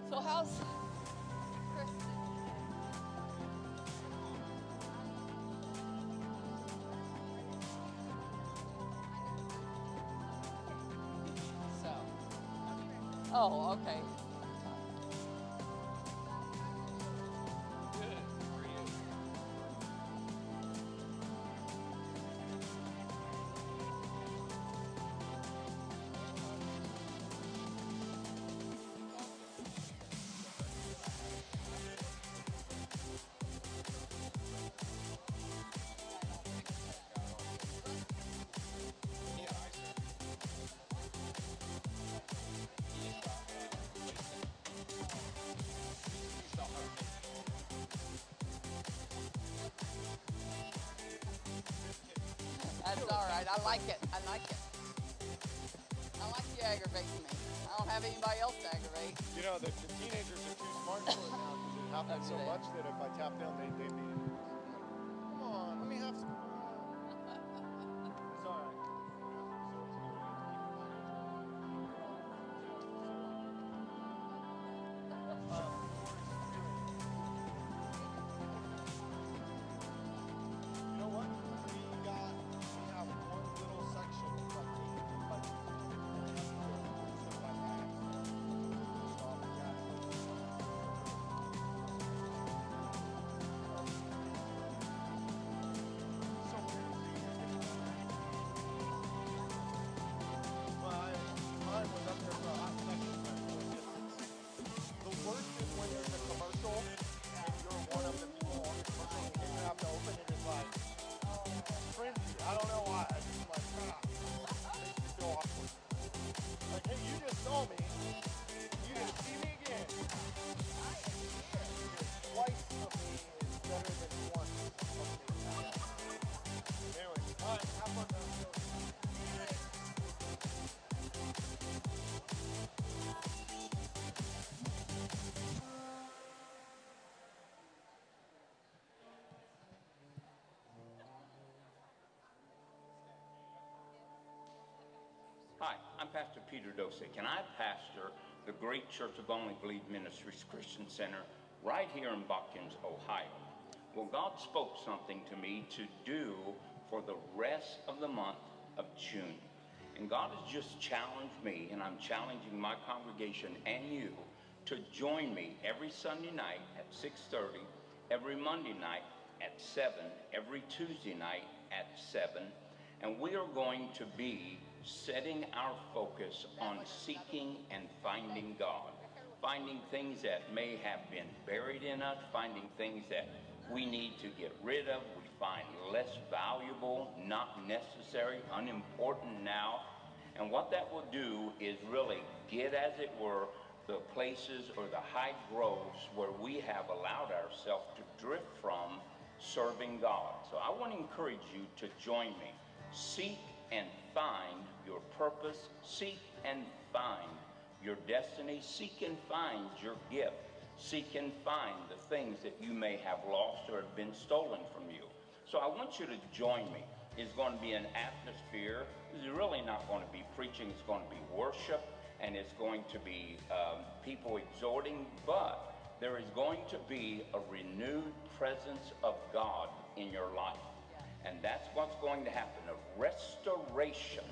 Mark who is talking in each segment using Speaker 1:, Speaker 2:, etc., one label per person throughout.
Speaker 1: So how's Kristen? So, oh, okay. Good for you. That's all right. I like it. I like it. I like you aggravating me. I don't have anybody else to aggravate.
Speaker 2: You know, the teenagers are too smart for it now because it happens so much that if I tap down, they'd be, come on, let me have some fun. It's all right. You know what? We have one little section from mine was up there for a hot second. The worst is when there's a commercial and you're one of the people on the commercial and you have to open it. It's like frenzy. I don't know why. It's just like, makes me feel awkward. Like, hey, you just saw me. You didn't see me again. Twice of me is better than once of me. Anyway, all right, have fun now.
Speaker 3: Hi, I'm Pastor Peter Dosick, and I pastor the Great Church of Only Believe Ministries Christian Center right here in Botkins, Ohio. Well, God spoke something to me to do for the rest of the month of June. And God has just challenged me, and I'm challenging my congregation and you to join me every Sunday night at 6:30, every Monday night at 7, every Tuesday night at 7. And we are going to be setting our focus on seeking and finding God. Finding things that may have been buried in us, finding things that we need to get rid of, we find less valuable, not necessary, unimportant now. And what that will do is really get, as it were, the places or the high groves where we have allowed ourselves to drift from serving God. So I want to encourage you to join me. Seek and find your purpose. Seek and find your destiny. Seek and find your gift. Seek and find the things that you may have lost or have been stolen from you. So I want you to join me. It's going to be an atmosphere. It's really not going to be preaching. It's going to be worship, and it's going to be people exhorting, but there is going to be a renewed presence of God in your life. And that's what's going to happen, a restoration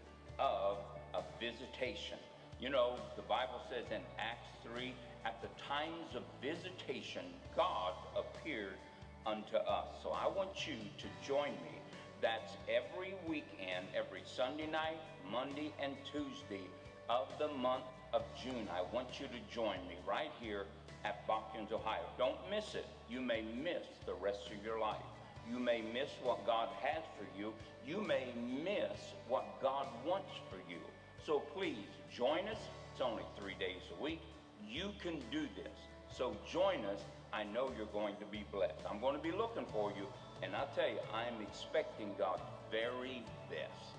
Speaker 3: of a visitation. You know, the Bible says in Acts 3, at the times of visitation, God appeared unto us. So I want you to join me. That's every weekend, every Sunday night, Monday, and Tuesday of the month of June. I want you to join me right here at Botkins, Ohio. Don't miss it. You may miss the rest of your life. You may miss what God has for you. You may miss what God wants for you. So please join us. It's only 3 days a week. You can do this. So join us. I know you're going to be blessed. I'm going to be looking for you. And I'll tell you, I'm expecting God's very best.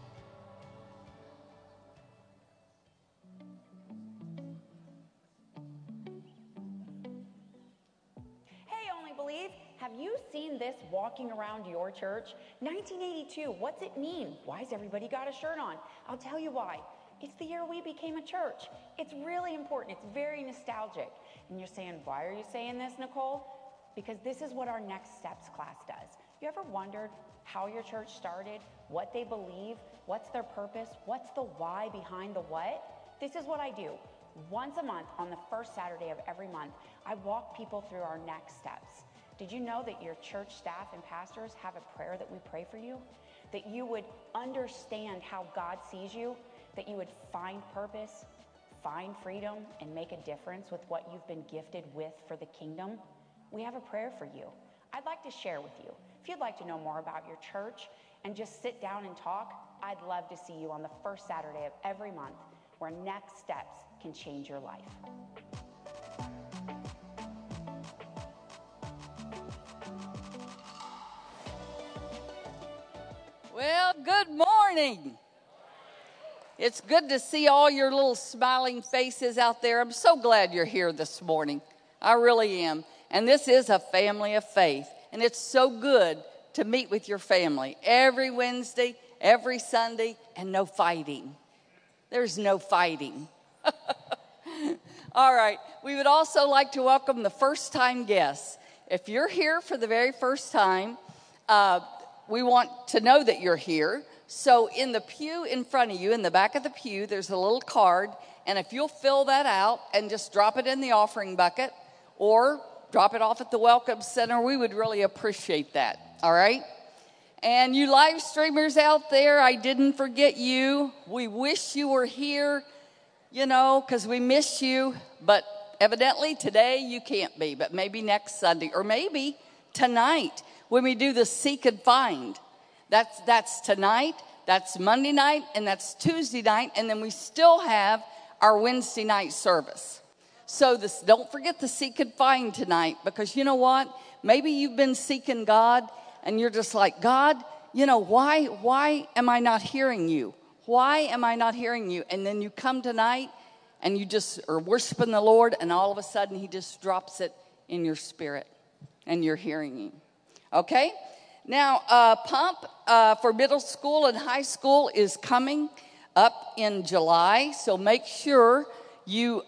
Speaker 4: Hey, Only Believe, have you seen this walking around your church? 1982, what's it mean? Why's everybody got a shirt on? I'll tell you why. It's the year we became a church. It's really important. It's very nostalgic. And you're saying, why are you saying this, Nicole? Because this is what our Next Steps class does. You ever wondered how your church started, what they believe, what's their purpose, what's the why behind the what? This is what I do. Once a month, on the first Saturday of every month, I walk people through our next steps. Did you know that your church staff and pastors have a prayer that we pray for you? That you would understand how God sees you, that you would find purpose, find freedom, and make a difference with what you've been gifted with for the kingdom? We have a prayer for you. I'd like to share with you. If you'd like to know more about your church and just sit down and talk, I'd love to see you on the first Saturday of every month, where Next Steps can change your life.
Speaker 1: Well, good morning. It's good to see all your little smiling faces out there. I'm so glad you're here this morning. I really am. And this is a family of faith. And it's so good to meet with your family every Wednesday, every Sunday, and no fighting. There's no fighting. All right. We would also like to welcome the first-time guests. If you're here for the very first time, we want to know that you're here. So in the pew in front of you, in the back of the pew, there's a little card. And if you'll fill that out and just drop it in the offering bucket or drop it off at the Welcome Center, we would really appreciate that. All right? And you live streamers out there, I didn't forget you. We wish you were here, because we miss you. But evidently today you can't be, but maybe next Sunday or maybe tonight when we do the Seek and Find. That's tonight, that's Monday night, and that's Tuesday night, and then we still have our Wednesday night service. So don't forget the Seek and Find tonight, because you know what? Maybe you've been seeking God, and you're just like, God, why am I not hearing you? Why am I not hearing you? And then you come tonight, and you just are worshiping the Lord, and all of a sudden he just drops it in your spirit, and you're hearing him. Okay? Now, Pump for middle school and high school is coming up in July, so make sure you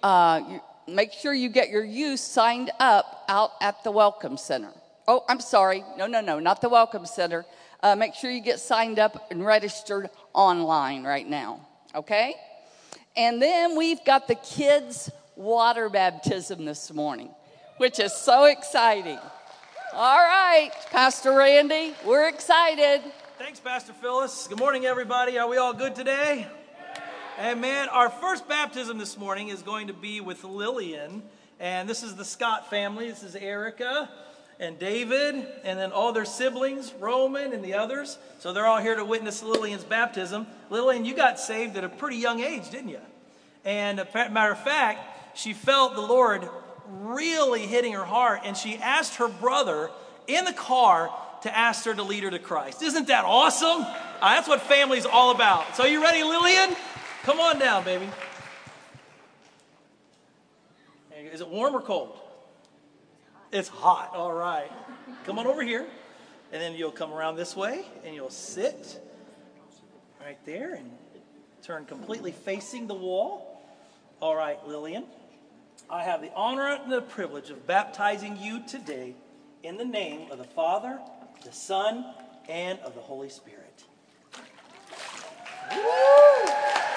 Speaker 1: get your youth signed up out at the Welcome Center. Oh, I'm sorry. No, not the Welcome Center. Make sure you get signed up and registered online right now, okay? And then we've got the kids' water baptism this morning, which is so exciting. All right, Pastor Randy, we're excited.
Speaker 5: Thanks, Pastor Phyllis. Good morning, everybody. Are we all good today? Amen. Our first baptism this morning is going to be with Lillian, and this is the Scott family. This is Erica and David, and then all their siblings, Roman and the others. So they're all here to witness Lillian's baptism. Lillian, you got saved at a pretty young age, didn't you? And matter of fact, she felt the Lord really hitting her heart, and she asked her brother in the car to ask her to lead her to Christ. Isn't that awesome? That's what family's all about. So you ready, Lillian? Come on down, baby. Is it warm or cold? It's hot. All right. Come on over here. And then you'll come around this way, and you'll sit right there and turn completely facing the wall. All right, Lillian. I have the honor and the privilege of baptizing you today in the name of the Father, the Son, and of the Holy Spirit. Woo!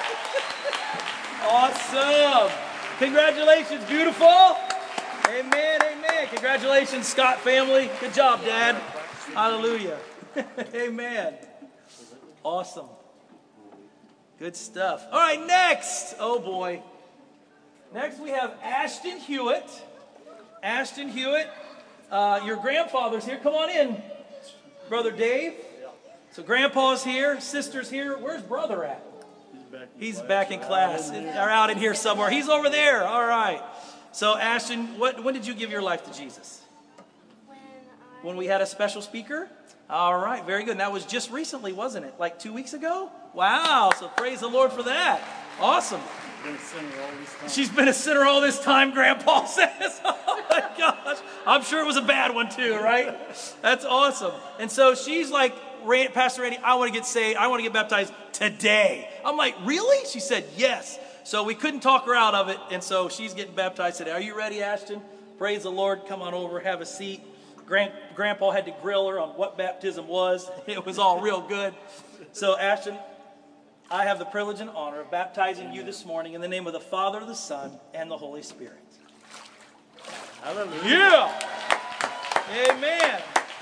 Speaker 5: Awesome. Congratulations, beautiful. Amen, amen. Congratulations, Scott family. Good job, Dad. Hallelujah. Amen. Awesome. Good stuff. All right, next. Oh, boy. Next, we have Ashton Hewitt. Ashton Hewitt, your grandfather's here. Come on in, Brother Dave. So grandpa's here, sister's here. Where's brother at? He's back in class. Or out in here somewhere. He's over there. All right. So Ashton, when did you give your life to Jesus? When we had a special speaker? All right, very good. And that was just recently, wasn't it? Like 2 weeks ago? Wow. So praise the Lord for that. Awesome. She's been a sinner all this time, Grandpa says. Oh my gosh. I'm sure it was a bad one too, right? That's awesome. And so she's like Pastor Randy, I want to get saved. I want to get baptized today. I'm like, really? She said, yes. So we couldn't talk her out of it, and so she's getting baptized today. Are you ready, Ashton? Praise the Lord. Come on over, have a seat. Grandpa had to grill her on what baptism was. It was all real good. So, Ashton, I have the privilege and honor of baptizing you this morning in the name of the Father, the Son, and the Holy Spirit. Hallelujah. Yeah. Amen.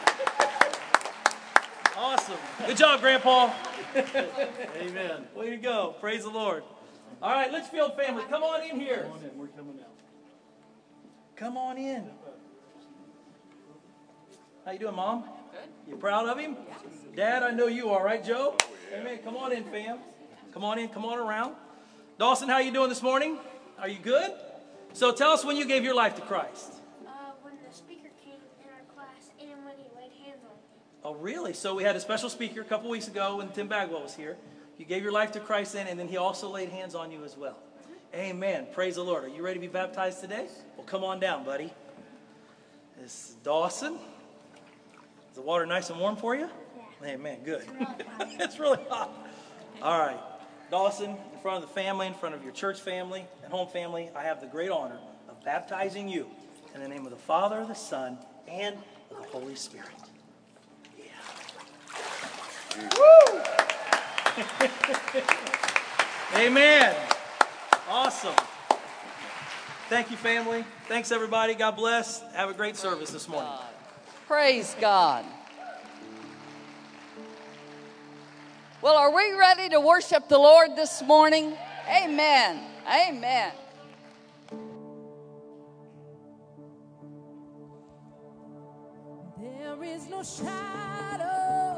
Speaker 5: Awesome. Good job, Grandpa. Amen. Way to go. Praise the Lord. All right, Litchfield family, come on in here. Come on in. We're coming out. Come on in. How you doing, Mom? Good. You proud of him? Yes. Dad, I know you are, right, Joe? Oh, yeah. Amen. Come on in, fam. Come on in. Come on around. Dawson, how you doing this morning? Are you good? So tell us when you gave your life to Christ.
Speaker 6: When the speaker came in our class and when he laid hands on me.
Speaker 5: Oh, really? So we had a special speaker a couple weeks ago when Tim Bagwell was here. You gave your life to Christ then, and then he also laid hands on you as well. Amen. Praise the Lord. Are you ready to be baptized today? Well, come on down, buddy. This is Dawson. Is the water nice and warm for you? Yeah. Amen. Good. It's really hot. All right. Dawson, in front of the family, in front of your church family and home family, I have the great honor of baptizing you in the name of the Father, the Son, and of the Holy Spirit. Yeah. Woo! Amen. Awesome. Thank you, family. Thanks, everybody. God bless. Have a great service this morning.
Speaker 1: Praise God. Well, are we ready to worship the Lord this morning? Amen. Amen.
Speaker 7: There is no shadow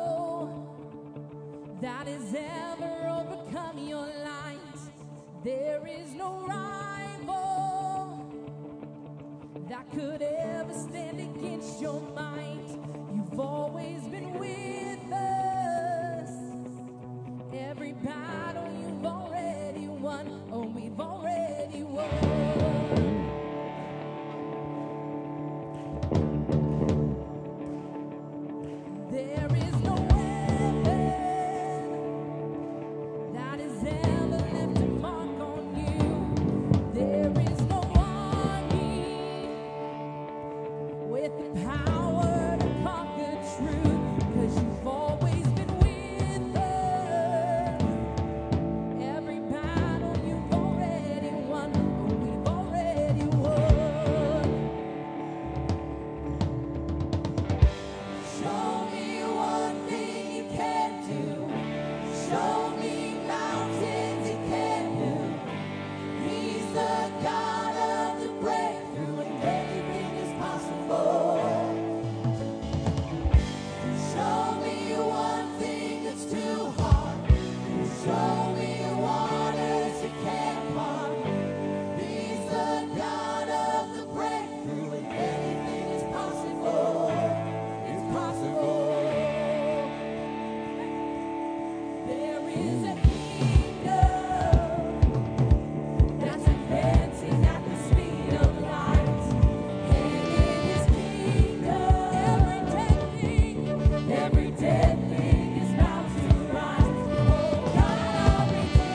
Speaker 7: that has ever overcome your light. There is no rival that could ever stand against your might. You've always been with us. Every battle you've already won. Oh, we've already won. There is no weapon that has ever left a mark on you. There is no army with the power to conquer truth, 'cause you've always been with us. Every battle you've already won. Oh, we've already won. Show me one thing you can do. Show me mountains you can move. He's the God of the breakthrough, and anything is possible. Show me one thing that's too hard. Show me waters you can't part. He's the God of the breakthrough, and anything is possible. It's possible. There is a kingdom that's advancing at the speed of light. And in His kingdom, every dead thing is bound to rise. Oh, God, our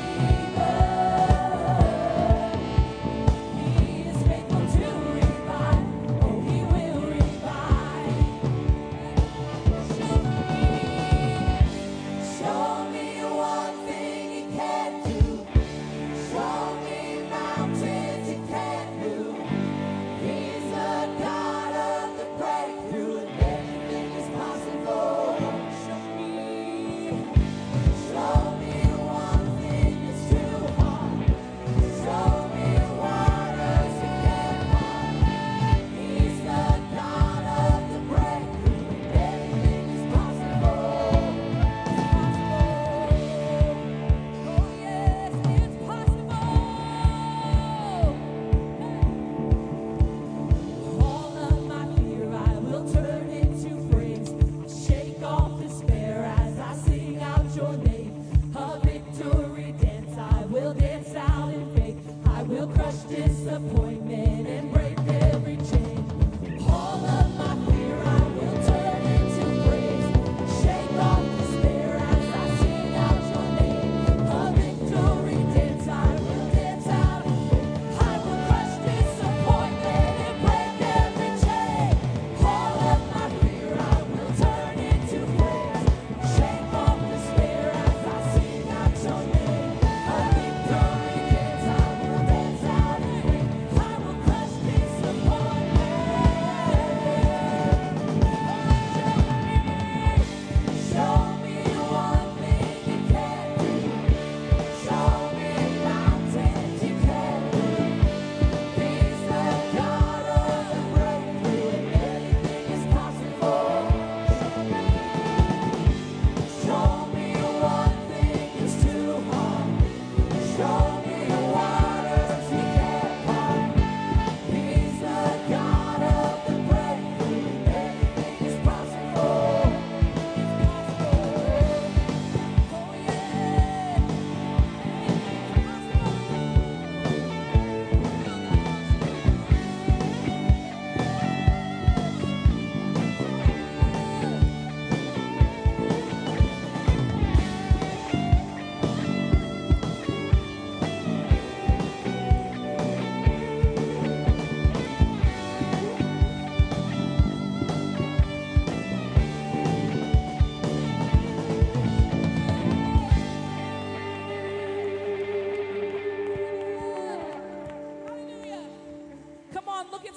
Speaker 7: Redeemer, He is faithful to revive. Oh, He will revive. Show me one thing you can't do. Show me mountains you can't move. He's the God of the breakthrough, and anything is possible. Show me one thing that's too hard. Show me waters you can't part. He's the God of the breakthrough, and anything is possible. Oh yes, it's possible. All of my fear I will turn into praise. Shake off despair as I sing out your name. A victory dance I will dance out in faith. I will crush disappointment and break every chain. All of my fear I will turn into praise. Shake off despair.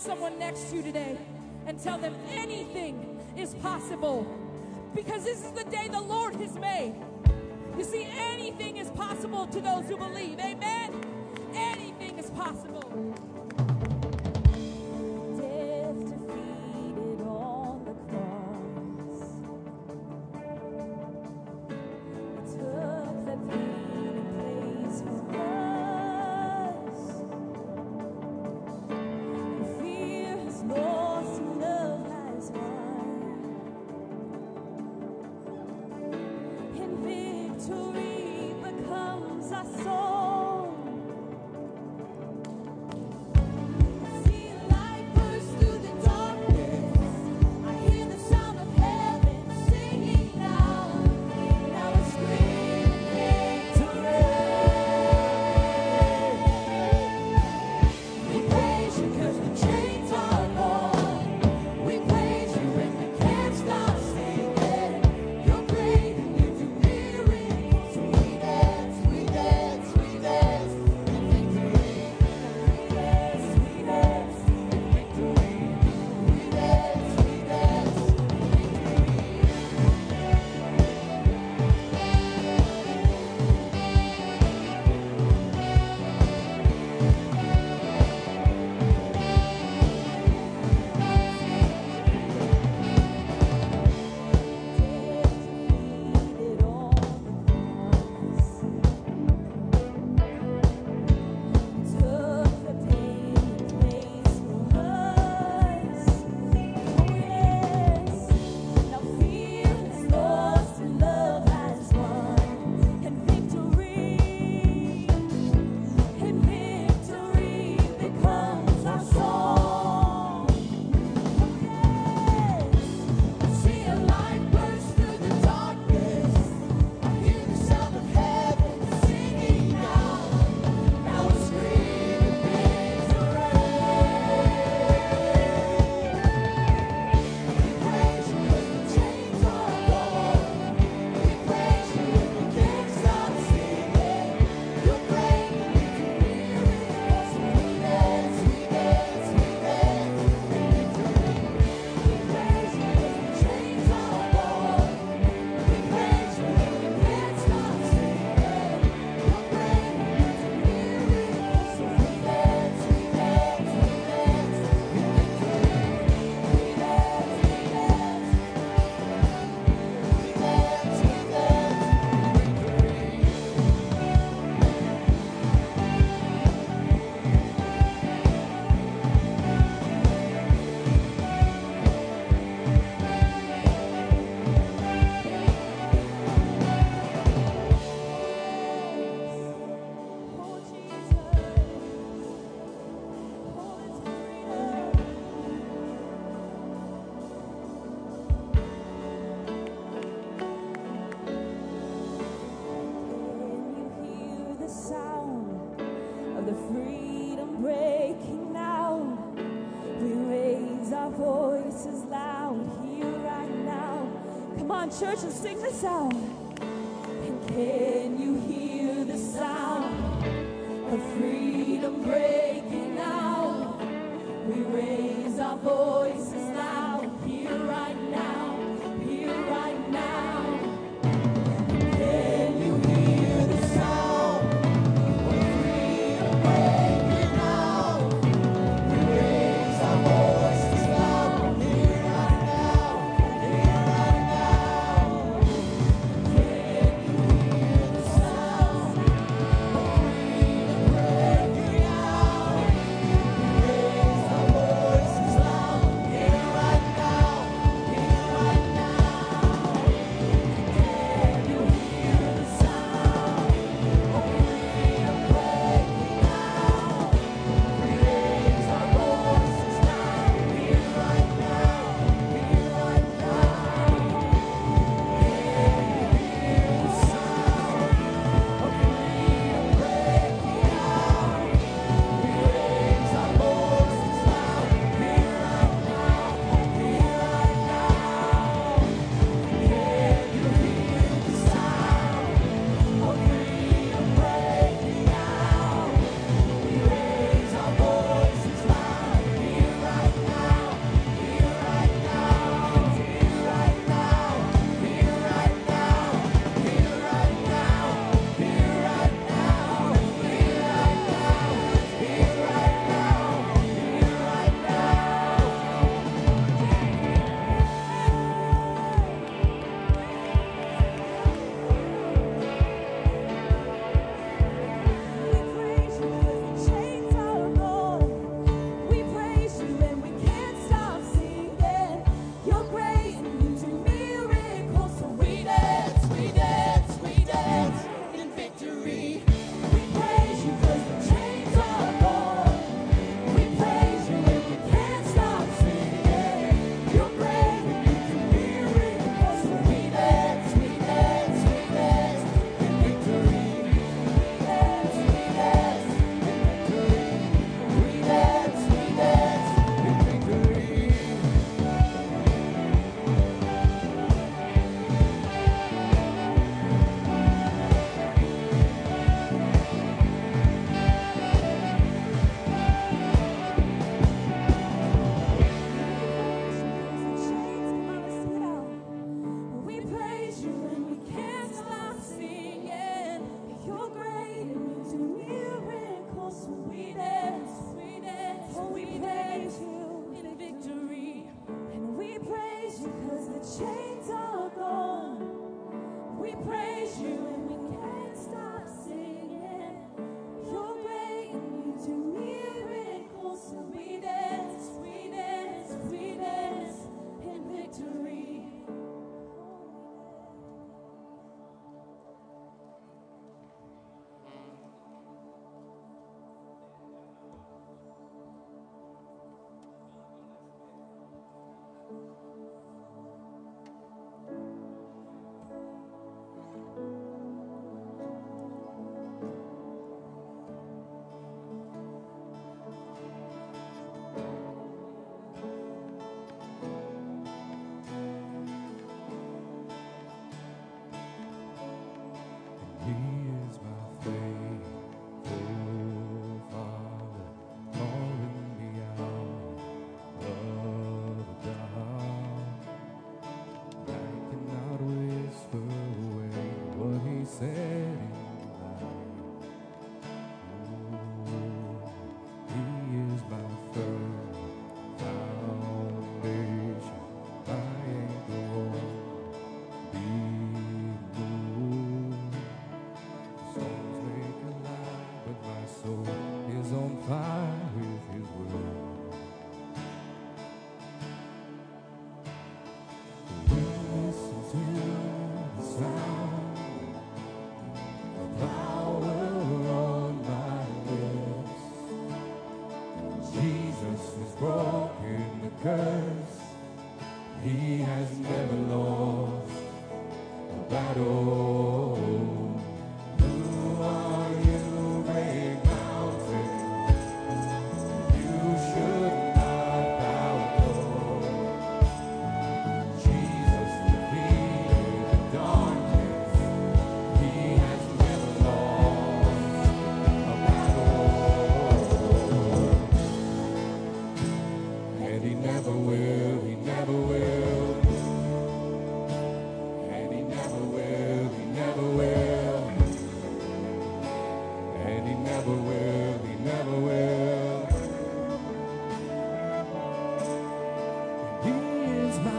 Speaker 7: someone next to you today and tell them anything is possible, because this is the day the Lord has made. You see, anything is possible to those who believe. Amen? Anything is possible. Death defeated on the cross. It took the pain and place for us. And fear has lost and love has won. And victory becomes our song. I see a light burst through the darkness. I hear the sound of heaven singing now. Now it's screaming victory. We praise you 'cause the chains are gone. We praise you when we can't stop singing. You're great and you do miracles. We dance, we dance, we dance in victory. We dance, we dance in victory. We dance, we dance in see a light burst through the darkness. I hear the sound of heaven singing now. Now it's screaming victory. We praise you 'cause the chains are gone. We praise you when we can't stop singing. You're great and you do miracles. We dance, we dance, we dance in victory. We praise you 'cause the chains are gone. We praise you when we can't stop singing. You're great and you do miracles. We dance, we dance, we dance in victory. We dance, we dance. We dance, we dance Oh, Jesus. Oh, it's freedom. Can you hear the sound of the freedom breaking now? We raise our voices loud here right now. Come on, church, and sing this out. And can you hear the sound of freedom breaking now? We raise our voices loud here right now, here right now. Can you hear the sound of freedom breaking out? We raise our voices loud here right now, here right now. Can you hear the sound of freedom breaking out? We raise our voices loud here
Speaker 8: is on fire with his word. Listen to the sound of power on my lips. Jesus has broken the curse. He has never lost a battle. Who are you, great mountain? You should not bow low. Jesus defeated the darkness. He has never lost a battle. And he never will, he never will. And he never will, he never will. And he never will, he never will. He is my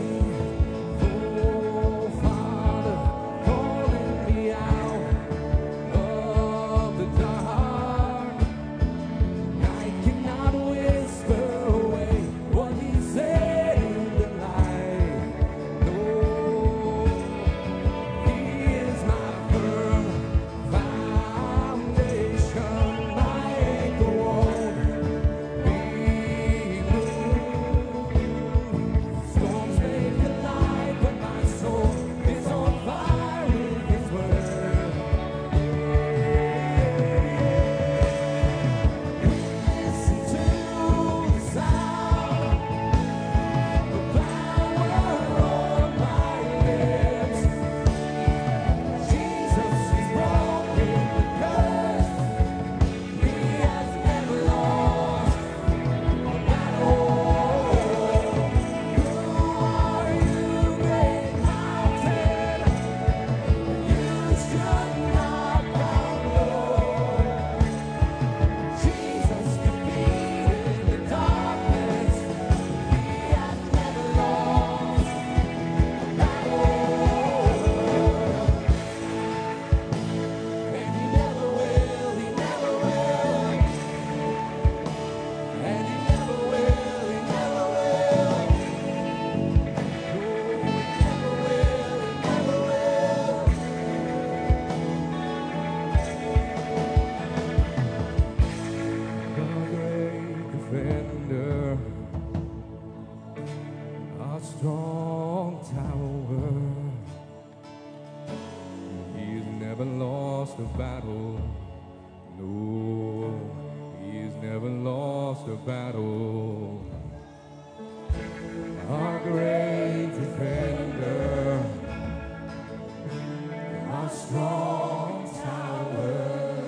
Speaker 8: faithful Father, calling me out of the dark. I cannot whisper away what he said in the light. No, he is my firm foundation. My anchor won't be moved. Storms may collide, but my soul is on fire with his word. Listen to the sound of power on my lips. Jesus has broken the curse. He has never lost a battle. Who are you, great mountain? You should not bow low. Jesus defeated the darkness. He has never lost a battle. And he never will, he never will. And he never will, he never will. Oh, he never will, he never will. The great defender, our strong tower. He's never lost a battle. No, he's never lost a battle. Our great defender, our strong tower.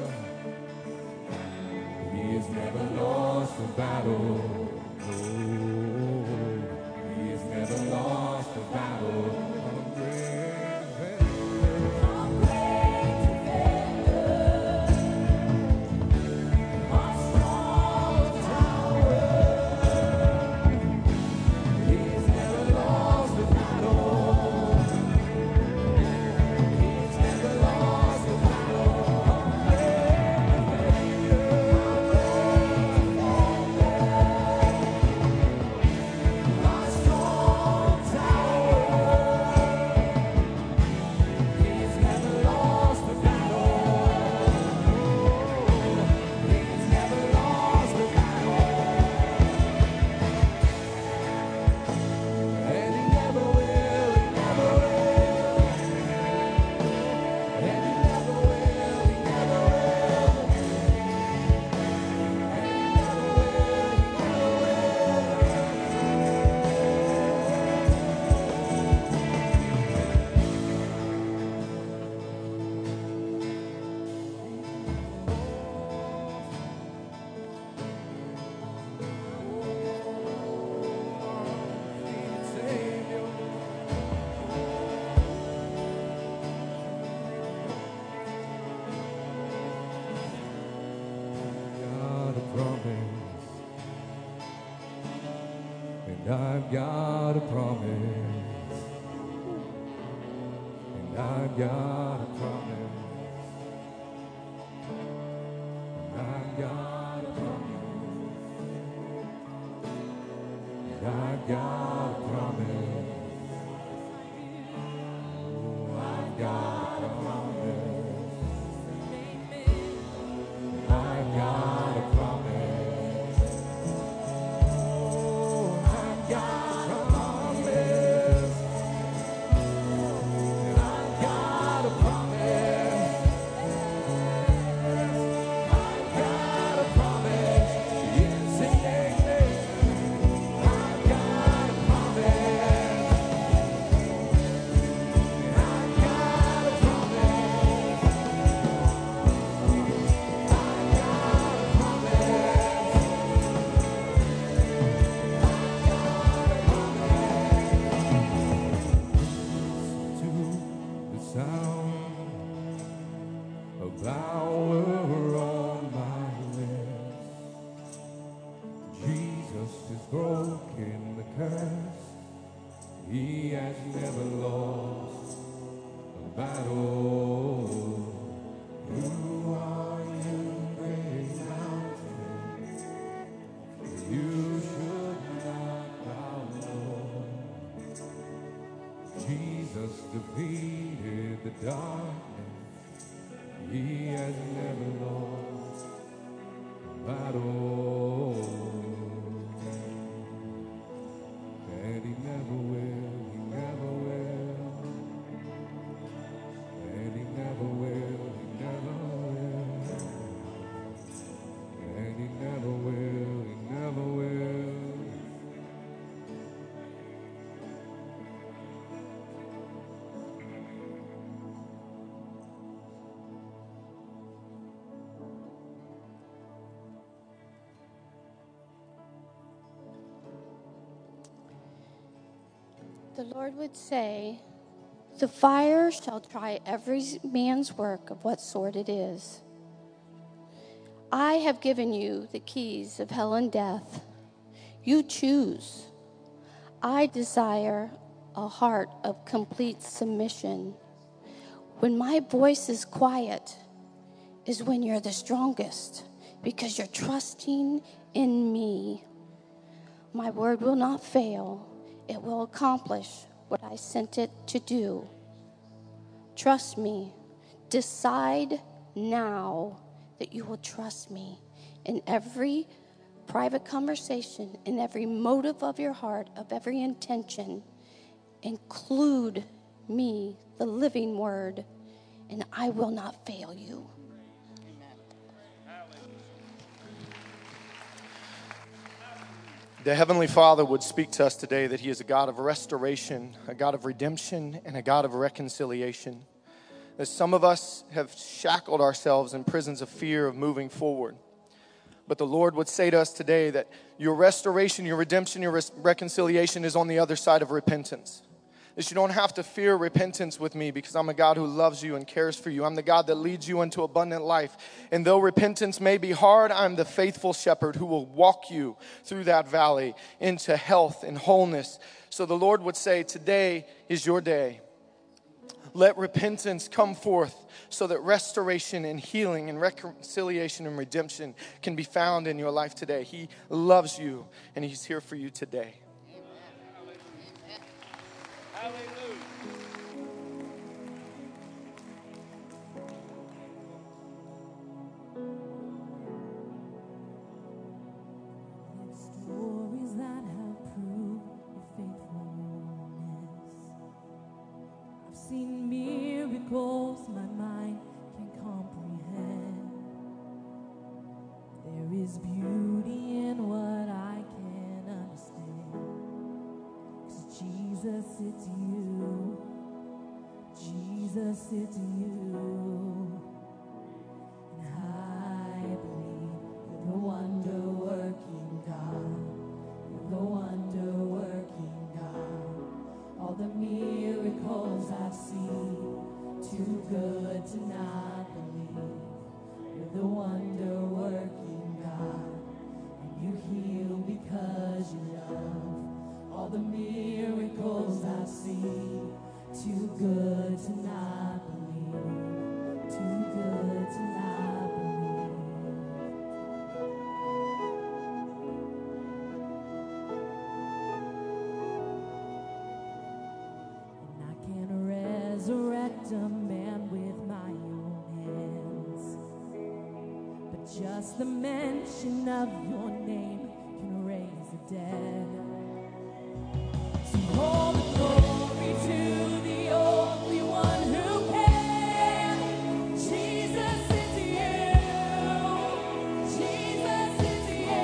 Speaker 8: He has never lost a battle. No, he has never lost a battle. Our great defender, our strong tower. He has never lost a battle. He's never lost a battle. Our strong I've got a promise, and I've got a promise, and I've got got a promise. Oh, I've got a promise. I've got a promise. Oh, I've got a promise. I've got a promise. I've got a promise. Yes, amen. I've got a promise. I've got a promise. To the sound of power on my lips, Jesus has broken the curse. He has never lost a battle. Who are you, great mountain? You should not bow low. Jesus defeated the darkness. He has never lost a battle. And he never will, he never will. And he never will, he never will. And he never will, he never will.
Speaker 9: The Lord would say, "The fire shall try every man's work of what sort it is. I have given you the keys of hell and death. You choose. I desire a heart of complete submission. When my voice is quiet is when you're the strongest, because you're trusting in me. My word will not fail. It will accomplish what I sent it to do. Trust me. Decide now that you will trust me in every private conversation, in every motive of your heart, of every intention. Include me, the living word, and I will not fail you."
Speaker 2: The Heavenly Father would speak to us today that He is a God of restoration, a God of redemption, and a God of reconciliation. That some of us have shackled ourselves in prisons of fear of moving forward. But the Lord would say to us today that your restoration, your redemption, your reconciliation is on the other side of repentance. That you don't have to fear repentance with me, because I'm a God who loves you and cares for you. I'm the God that leads you into abundant life. And though repentance may be hard, I'm the faithful shepherd who will walk you through that valley into health and wholeness. So the Lord would say, today is your day. Let repentance come forth so that restoration and healing and reconciliation and redemption can be found in your life today. He loves you and He's here for you today.
Speaker 7: Stories that have proved your faithfulness. I've seen miracles my mind can't comprehend. There is beauty in what I can't understand. 'Cause Jesus, it's you. Jesus, it's you. And I believe you're the wonder-working God. You're the wonder-working God. All the miracles I've seen, too good to not believe. You're the wonder-working God. And you heal because you love. All the miracles I've seen, too good to not believe. Just the mention of your name can raise the dead. So all the glory to the only one who can. Jesus, it's you. Jesus, it's you.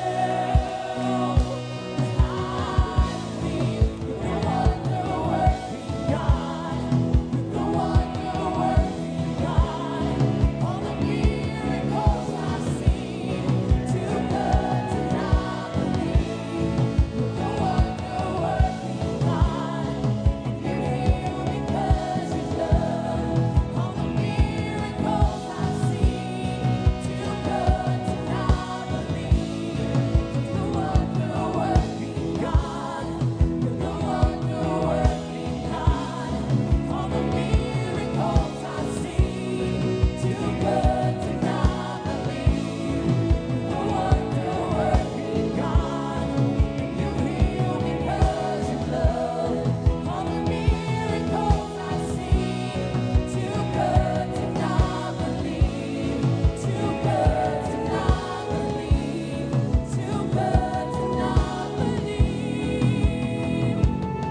Speaker 7: I believe you're the wonder-working God. You're the wonder-working God. All the miracles I've seen, too good to not believe. You're the wonder-working God, and you're here because you love. All the miracles I've seen, too good to not believe. You're the wonder-working God. You're the wonder-working God. All the miracles I've seen, too good to not believe. You're the wonder-working God, and you heal because you love. All the miracles I've seen, too good to not believe. Too good to not believe. Too good to not believe.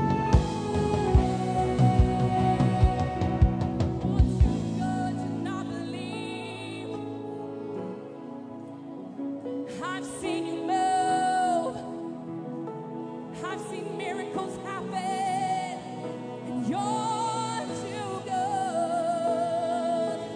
Speaker 7: Too good to not believe. I've seen you move. I've seen miracles happen, and you're too good.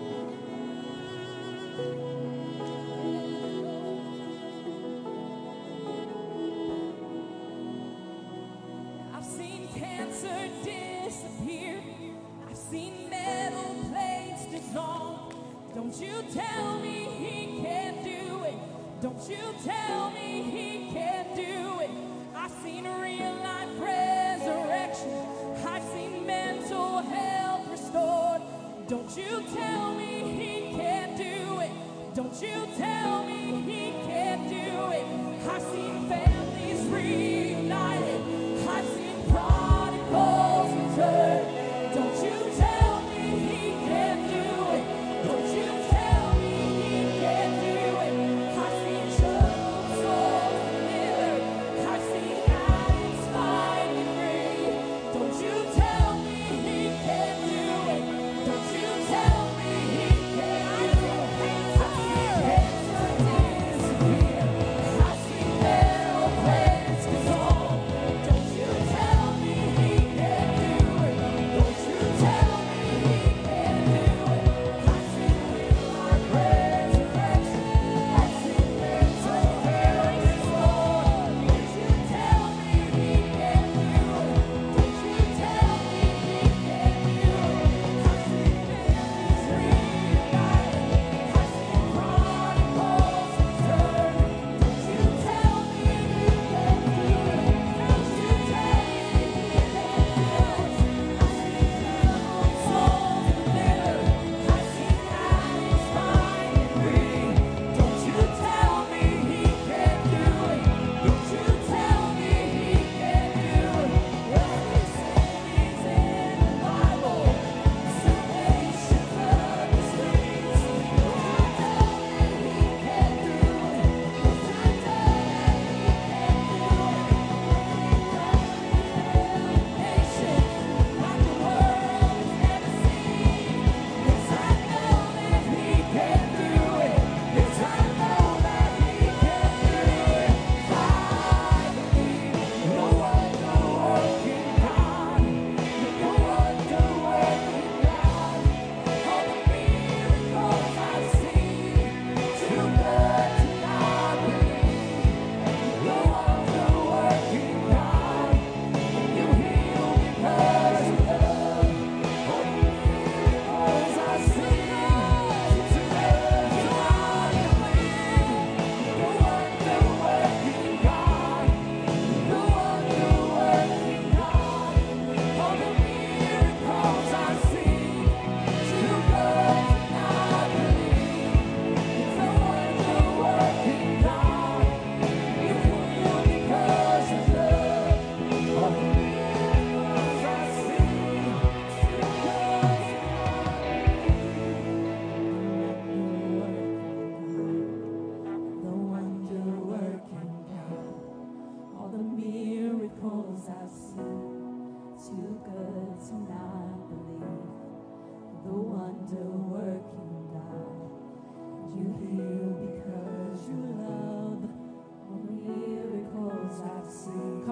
Speaker 7: I've seen cancer disappear. I've seen metal plates dissolve. Don't you tell me he can't do it. Don't you tell me he can't do it. I've seen real life resurrection. I've seen mental health restored. Don't you tell me he can't do it. Don't you tell me he can't do it. I've seen families reunited. I've seen prodigals return. Don't you tell me he can't do it. Don't you tell me he can't do it. I've seen troubled souls delivered. I've seen addicts finally free. Don't you tell me he can't do it. Don't you tell me he can't do it. I've seen cancer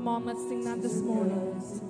Speaker 7: Come on, let's sing that this morning.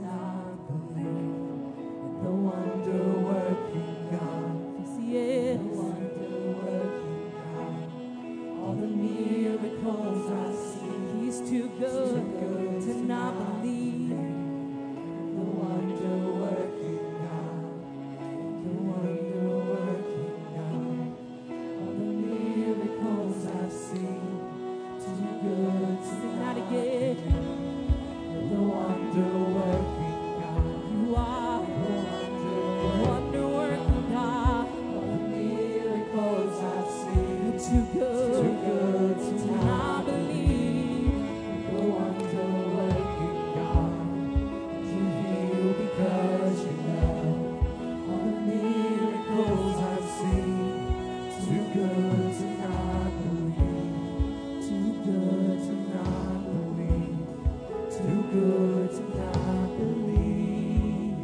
Speaker 8: The wonder-working God,
Speaker 7: Yes, He is.
Speaker 8: the wonder-working God, all the miracles I see,
Speaker 7: He's too good to not believe.
Speaker 8: the wonder-working God, the wonder-working God, all the miracles I see, too good to
Speaker 7: Sing that
Speaker 8: not
Speaker 7: again.
Speaker 8: believe. The wonder-working God,
Speaker 7: You are
Speaker 8: the
Speaker 7: wonder-working God.
Speaker 8: all the miracles I see,
Speaker 7: You're too
Speaker 8: too
Speaker 7: good
Speaker 8: good to
Speaker 7: to not believe.
Speaker 8: the wonder-working God, you heal because you love. All the miracles I've seen, too good to not believe. Too good to not believe. Too good to not believe.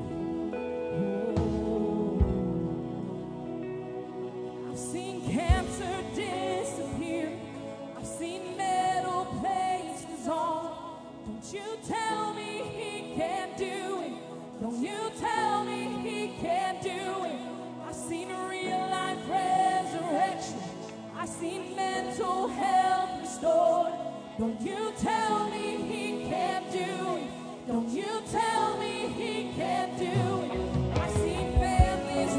Speaker 7: I've seen cancer disappear. I've seen metal plates dissolve. Don't you tell me He can't do it. Don't you tell me He can't do it. I've seen a real life resurrection. I've seen mental health restored. Don't you tell me He can't do it. Don't you tell me He can't do it. I've seen families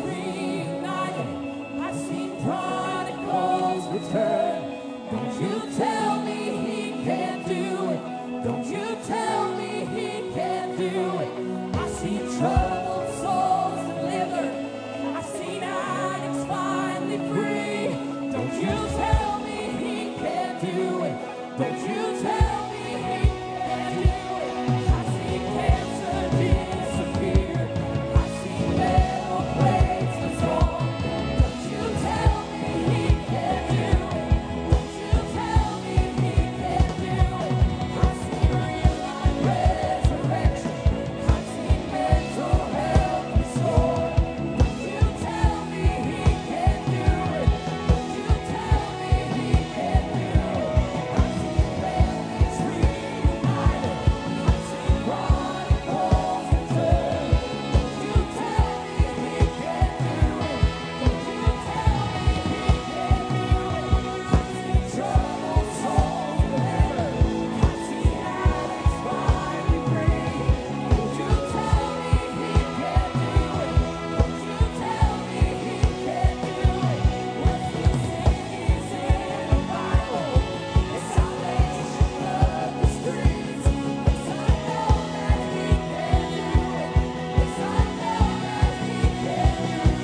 Speaker 7: reunited. I've seen prodigals return. Don't you tell me He can't do it. Don't you tell me He can't do it. I've seen troubled souls delivered. I've seen addicts finally free. Don't you tell me He can't do it. Don't you tell me He can't do it. I've seen cancer disappear. I've seen metal plates dissolve. Don't you tell me He can't do it. Don't you tell me He can't do it. I've seen real life resurrection. I've seen mental health restored. Don't you tell me He can't do it. Don't you tell me He can't do it. I've seen families reunited. I've seen prodigals return. Don't you tell me He can't do it. Don't you tell me He can't do it. I've seen troubled souls delivered. I've seen addicts finally free. Don't you tell me He can't do it. Don't you tell me He can't do it. What's He says in the Bible? It's salvation of the streets. Yes, I know that He can do it. Yes, I know that He can do it.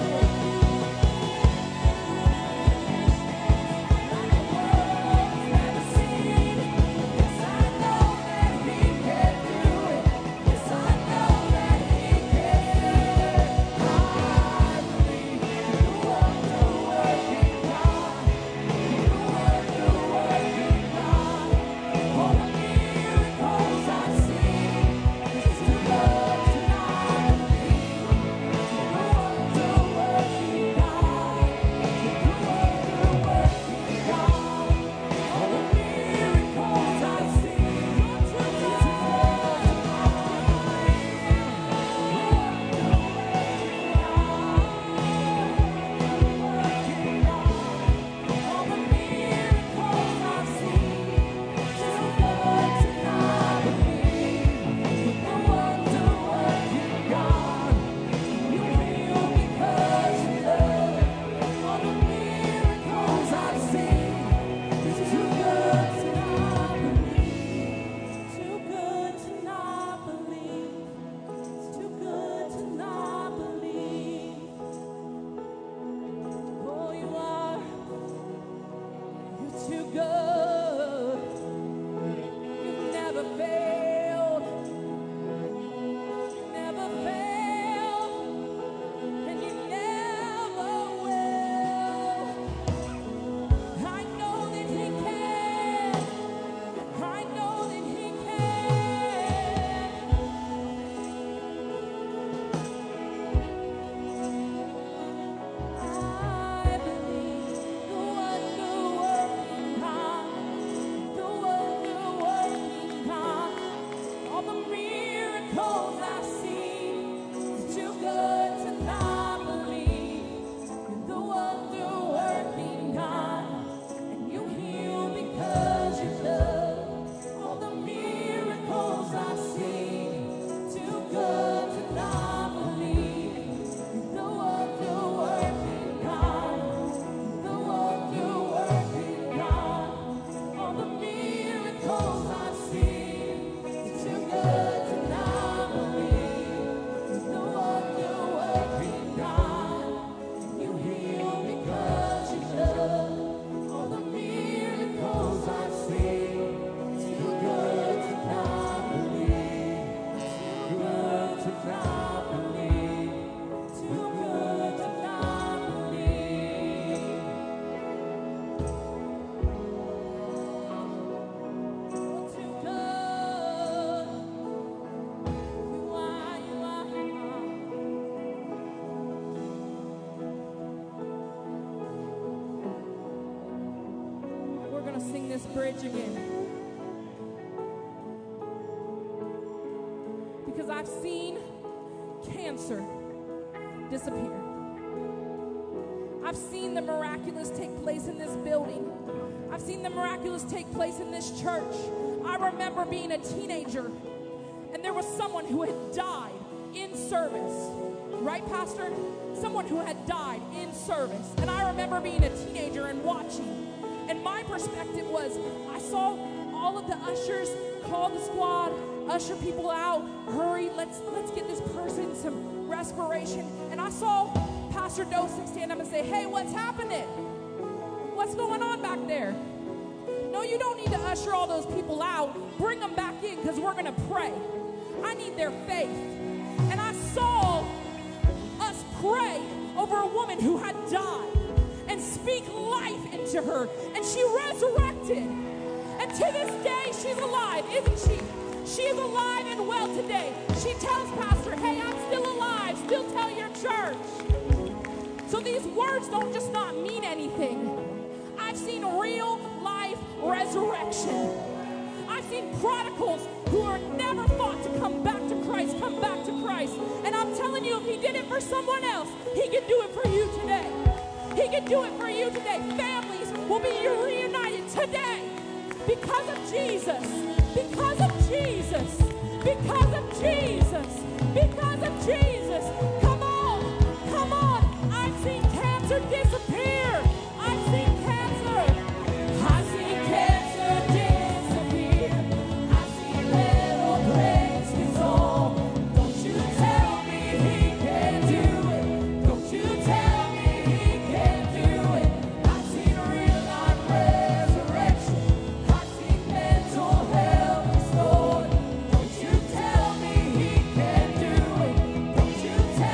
Speaker 7: Like the world's never seen. Yes, I know that He can do it. Yes, I know that He can do it. I believe the wonder-working God. The wonder-working God. All the miracles I've seen, it's too good to not believe. The wonder-working God. The wonder-working God. All the miracles I've seen, it's too good to not believe. It's too good to not believe. Oh, you are. You're too good. You've never failed. You never failed. And you never will. I know that He can. I know that He can. I believe the wonder-working God. sing this bridge again. Because I've seen cancer disappear. I've seen the miraculous take place in this building. I've seen the miraculous take place in this church. I remember being a teenager, and there was someone who had died in service. Right, Pastor? Someone who had died in service. And I remember being a teenager and watching. And my perspective was, I saw all of the ushers call the squad, usher people out, hurry, let's get this person some respiration. And I saw Pastor Dosick stand up and say, hey, what's happening? What's going on back there? No, you don't need to usher all those people out. Bring them back in because we're going to pray. I need their faith. And I saw us pray over a woman who had died and speak life into her. And she resurrected. And to this day, she's alive, isn't she? She is alive and well today. She tells Pastor, hey, I'm still alive. Still tell your church. So these words don't just not mean anything. I've seen real life resurrection. I've seen prodigals who are never thought to come back to Christ, come back to Christ. And I'm telling you, if he did it for someone else, he can do it for you today. He can do it for you today. Families will be reunited today because of Jesus. Because of Jesus. Because of Jesus. Because of Jesus. Come on. Come on. I've seen cancer disappear. I've seen cancer. I've seen cancer disappear. I've seen little graves dissolve. Don't you tell me he can't do it. Don't you tell me he can't do it. I've seen real life resurrection. I've seen mental health restored. Don't you tell me he can't do it. Don't you tell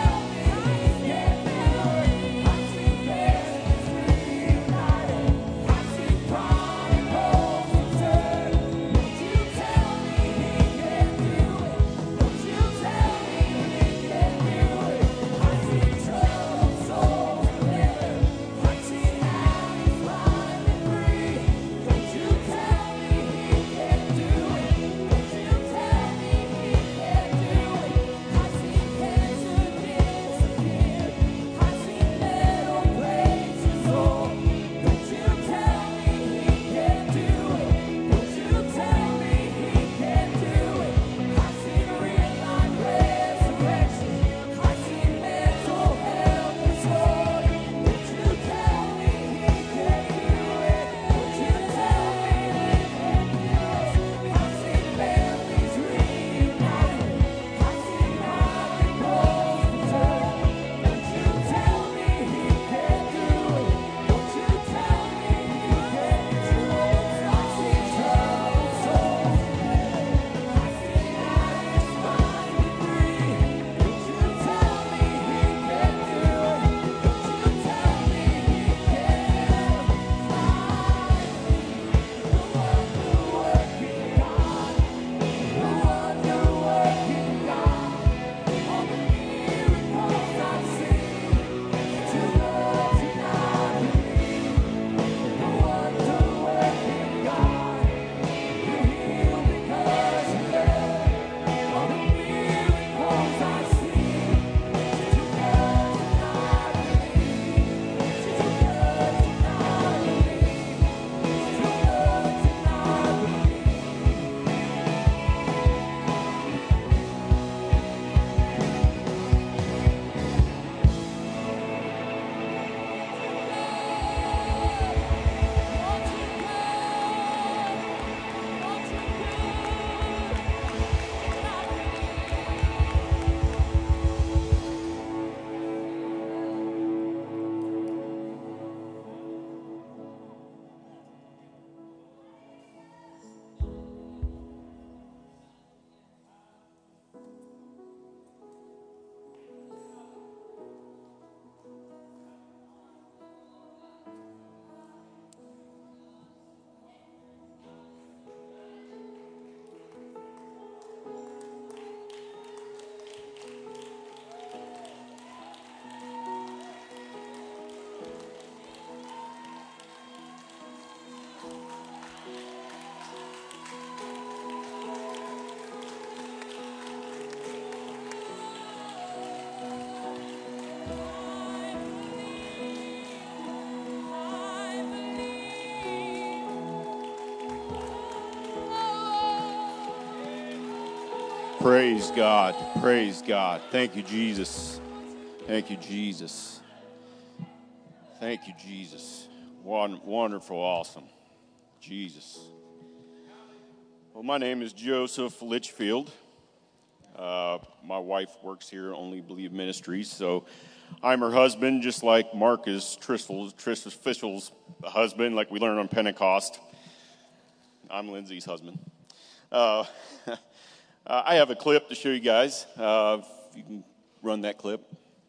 Speaker 10: Praise God. Praise God. Thank you, Jesus. Thank you, Jesus. Thank you, Jesus. Wonderful, awesome. Jesus. Well, my name is Joseph Litchfield. My wife works here at Only Believe Ministries, so I'm her husband, just like Mark is Trish Fischel's husband, like we learned on Pentecost. I'm Lindsay's husband. I have a clip to show you guys. If you can run that clip.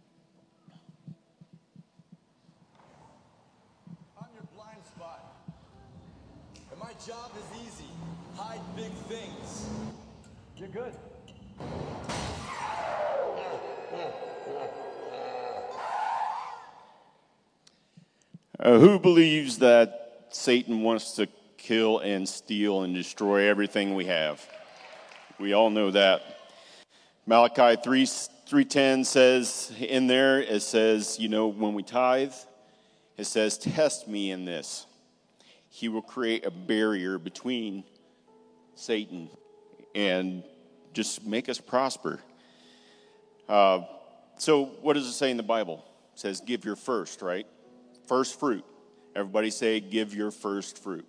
Speaker 8: I'm your blind spot. And my job is easy. Hide big things. You're good.
Speaker 10: Who believes that Satan wants to kill and steal and destroy everything we have? We all know that. Malachi 3:10 says in there, it says, when we tithe, it says, test me in this. He will create a barrier between Satan and just make us prosper. So what does it say in the Bible? It says, give your first, right? First fruit. Everybody say, give your first fruit.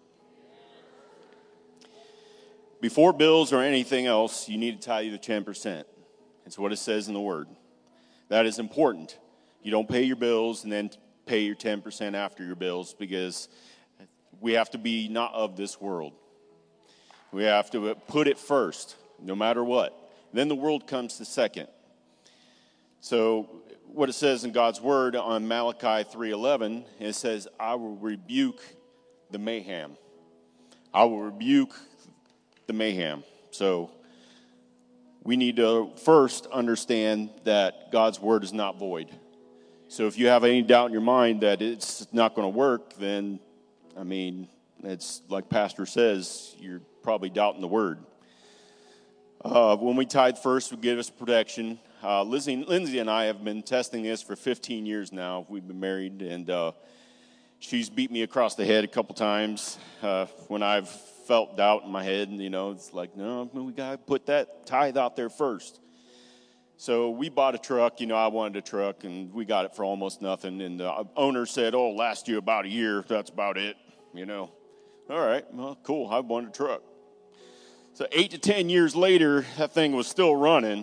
Speaker 10: Before bills or anything else, you need to tithe the 10%. It's what it says in the Word. That is important. You don't pay your bills and then pay your 10% after your bills, because we have to be not of this world. We have to put it first, no matter what. Then the world comes to second. So what it says in God's Word on Malachi 3:11, it says, I will rebuke the mayhem. I will rebuke the mayhem. So we need to first understand that God's Word is not void. So if you have any doubt in your mind that it's not going to work, then, it's like Pastor says, you're probably doubting the Word. When we tithe first, it give us protection. Lindsay and I have been testing this for 15 years now. We've been married, and she's beat me across the head a couple times when I've felt doubt in my head, and it's like, no, we got to put that tithe out there first. So we bought a truck. I wanted a truck, and we got it for almost nothing. And the owner said, last you about a year. That's about it. All right, well, cool. I wanted a truck. So 8 to 10 years later, that thing was still running.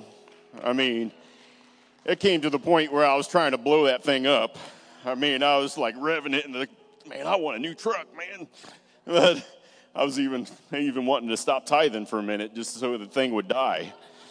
Speaker 10: It came to the point where I was trying to blow that thing up. I was like revving it, and I want a new truck, man. But I was even wanting to stop tithing for a minute just so the thing would die.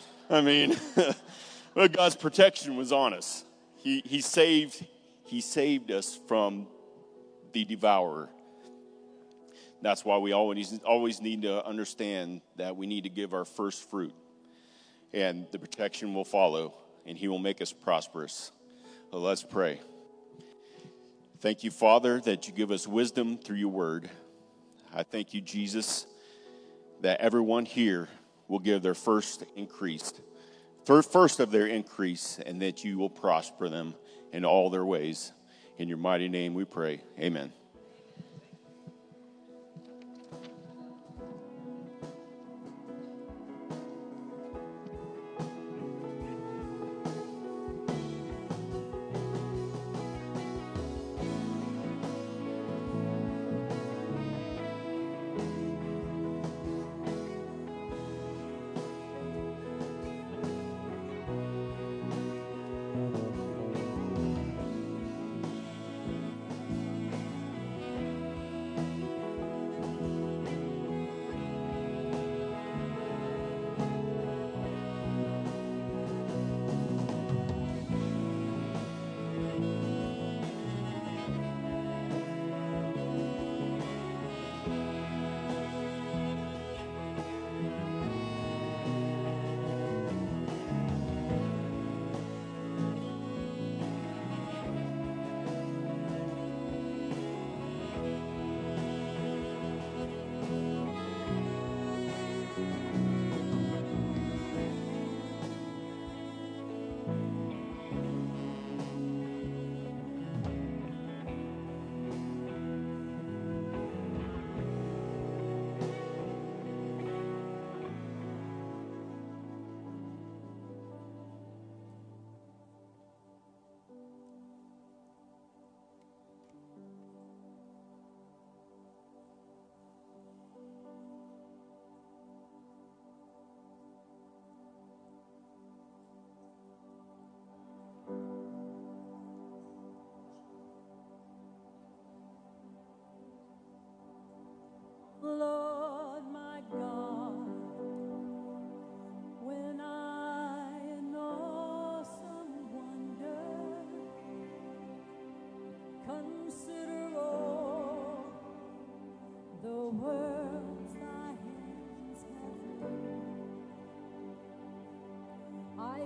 Speaker 10: But God's protection was on us. He saved us from the devourer. That's why we always need to understand that we need to give our first fruit, and the protection will follow, and He will make us prosperous. So let's pray. Thank you, Father, that you give us wisdom through your word. I thank you, Jesus, that everyone here will give their first of their increase, and that you will prosper them in all their ways. In your mighty name we pray. Amen.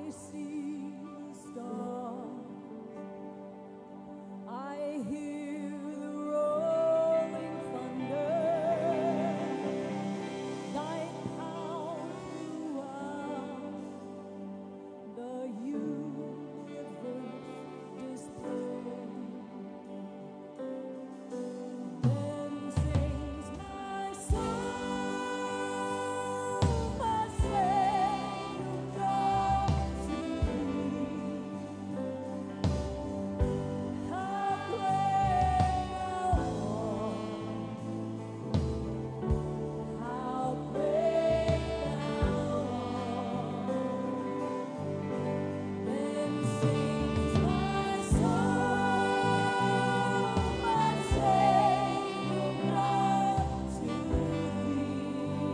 Speaker 7: see the stars. I hear the rolling thunder. Thy power throughout the universe displayed. Then sings my soul, my Savior God to thee. How great thou art! How great thou art! Then sings my soul, my Savior God to thee.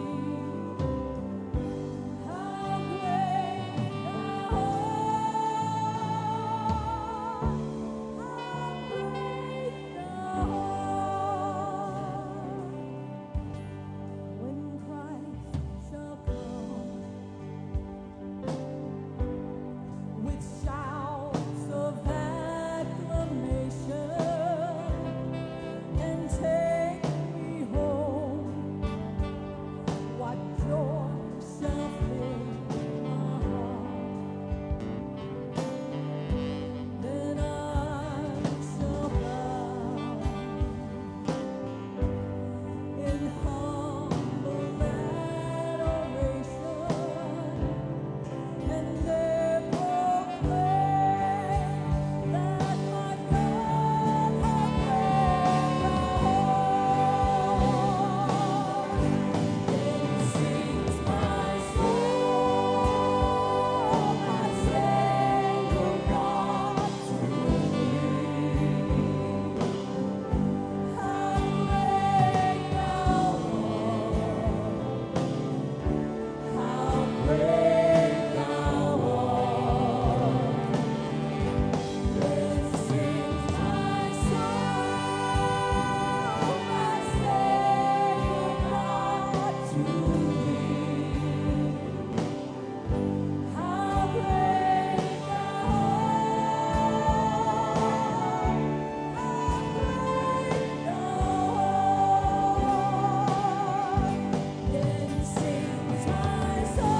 Speaker 7: How great thou art! When Christ shall come with shouts of acclamation and take me home, what joy shall fill my heart? Then I shall bow in humble adoration and there proclaim that my God hath made a home. Then sings my soul, my Savior God to thee. How great thou art! How great thou art! Then sings my soul, my Savior God to thee. How great thou art! Then sings my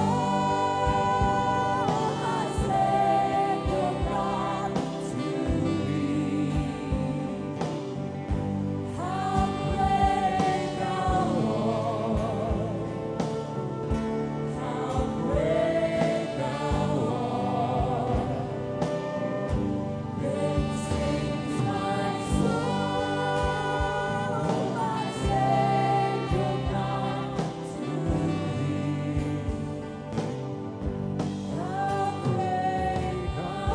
Speaker 7: soul, my Savior God to thee. How great thou art! How great thou art! Then sings my soul, my Savior God to thee. How great thou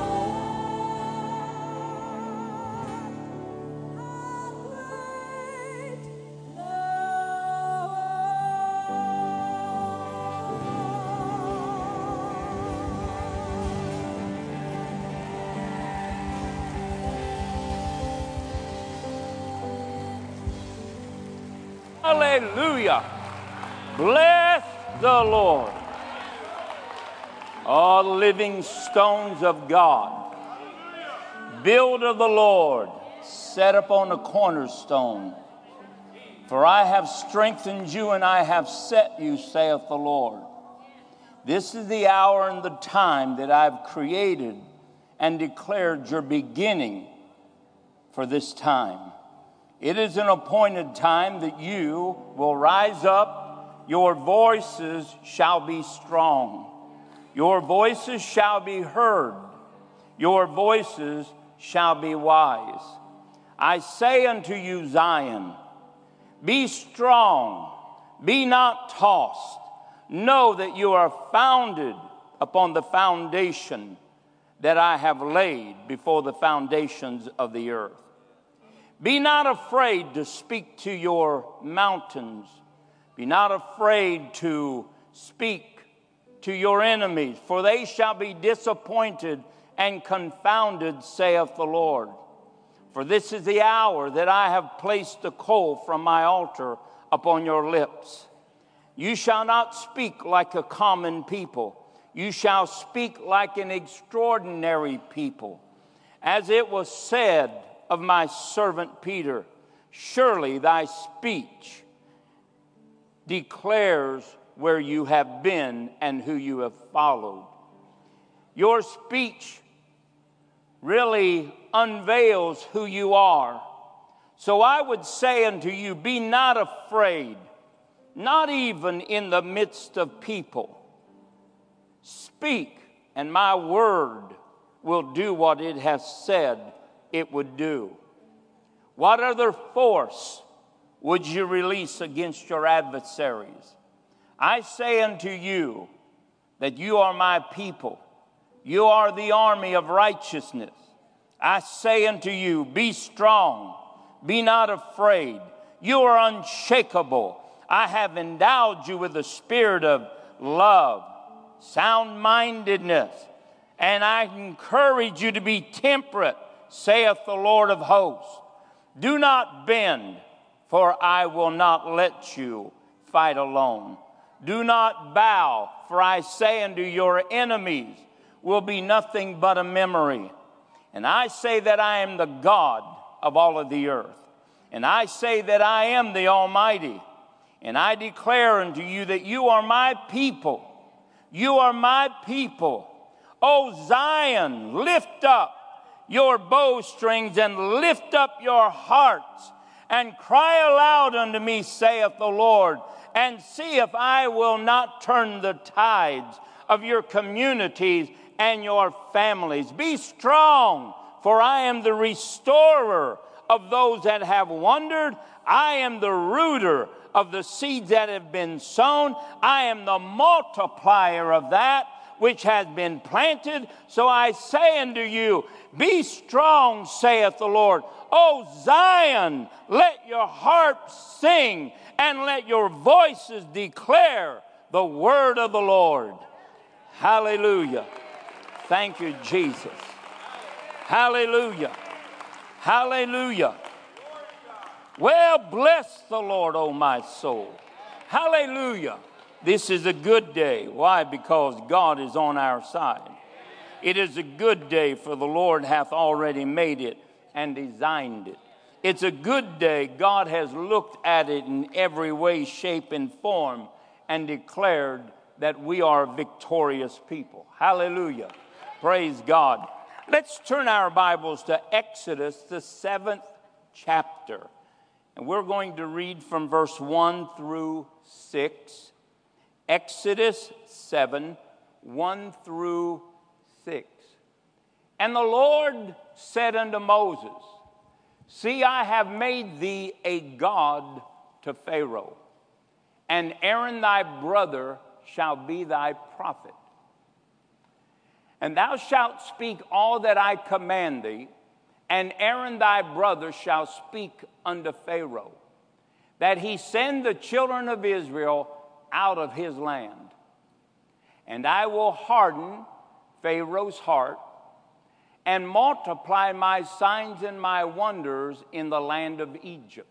Speaker 3: Hallelujah. Bless the Lord. All the living stones of God, build of the Lord, set upon a cornerstone. For I have strengthened you and I have set you, saith the Lord. This is the hour and the time that I've created and declared your beginning for this time. It is an appointed time that you will rise up. Your voices shall be strong. Your voices shall be heard. Your voices shall be wise. I say unto you, Zion, be strong, be not tossed. Know that you are founded upon the foundation that I have laid before the foundations of the earth. Be not afraid to speak to your mountains. Be not afraid to speak to your enemies, for they shall be disappointed and confounded, saith the Lord. For this is the hour that I have placed the coal from my altar upon your lips. You shall not speak like a common people. You shall speak like an extraordinary people. As it was said of my servant Peter, surely thy speech declares where you have been and who you have followed. Your speech really unveils who you are. So I would say unto you, be not afraid, not even in the midst of people. Speak, and my word will do what it has said it would do. What other force would you release against your adversaries? I say unto you that you are my people. You are the army of righteousness. I say unto you, be strong, be not afraid. You are unshakable. I have endowed you with the spirit of love, sound-mindedness, and I encourage you to be temperate, saith the Lord of hosts. Do not bend, for I will not let you fight alone. Do not bow, for I say unto your enemies will be nothing but a memory. And I say that I am the God of all of the earth. And I say that I am the Almighty. And I declare unto you that you are my people. You are my people. O Zion, lift up your bowstrings and lift up your hearts and cry aloud unto me, saith the Lord, and see if I will not turn the tides of your communities and your families. Be strong, for I am the restorer of those that have wandered. I am the rooter of the seeds that have been sown. I am the multiplier of that which has been planted. So I say unto you, be strong, saith the Lord. O Zion, let your harps sing, and let your voices declare the word of the Lord. Hallelujah. Thank you, Jesus. Hallelujah. Hallelujah. Well, bless the Lord, O my soul. Hallelujah. This is a good day. Why? Because God is on our side. It is a good day, for the Lord hath already made it and designed it. It's a good day. God has looked at it in every way, shape, and form and declared that we are a victorious people. Hallelujah. Praise God. Let's turn our Bibles to Exodus, the 7th chapter. And we're going to read from verse 1 through 6. Exodus 7, 1 through 6. And the Lord said unto Moses, see, I have made thee a god to Pharaoh, and Aaron thy brother shall be thy prophet. And thou shalt speak all that I command thee, and Aaron thy brother shall speak unto Pharaoh, that he send the children of Israel out of his land. And I will harden Pharaoh's heart, and multiply my signs and my wonders in the land of Egypt.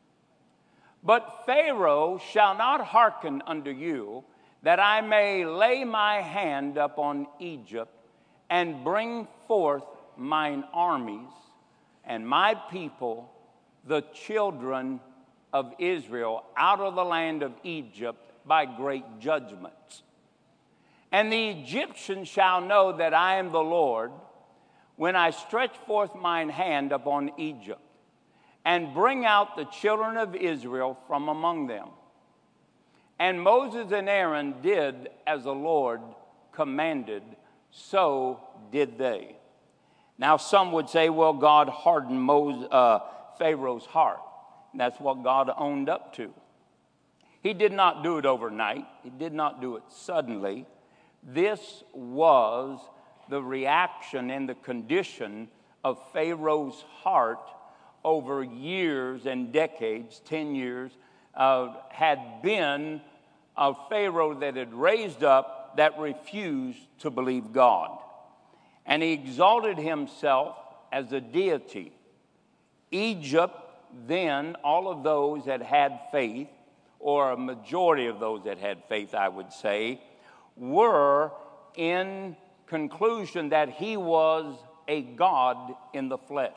Speaker 3: But Pharaoh shall not hearken unto you, that I may lay my hand upon Egypt, and bring forth mine armies and my people, the children of Israel, out of the land of Egypt by great judgments. And the Egyptians shall know that I am the Lord, when I stretch forth mine hand upon Egypt, and bring out the children of Israel from among them. And Moses and Aaron did as the Lord commanded, so did they. Now some would say, well, God hardened Pharaoh's heart. And that's what God owned up to. He did not do it overnight. He did not do it suddenly. This was the reaction and the condition of Pharaoh's heart over years and decades. 10 years had been a Pharaoh that had raised up that refused to believe God. And he exalted himself as a deity. Egypt, then, all of those that had faith, or a majority of those that had faith, I would say, were in conclusion that he was a God in the flesh.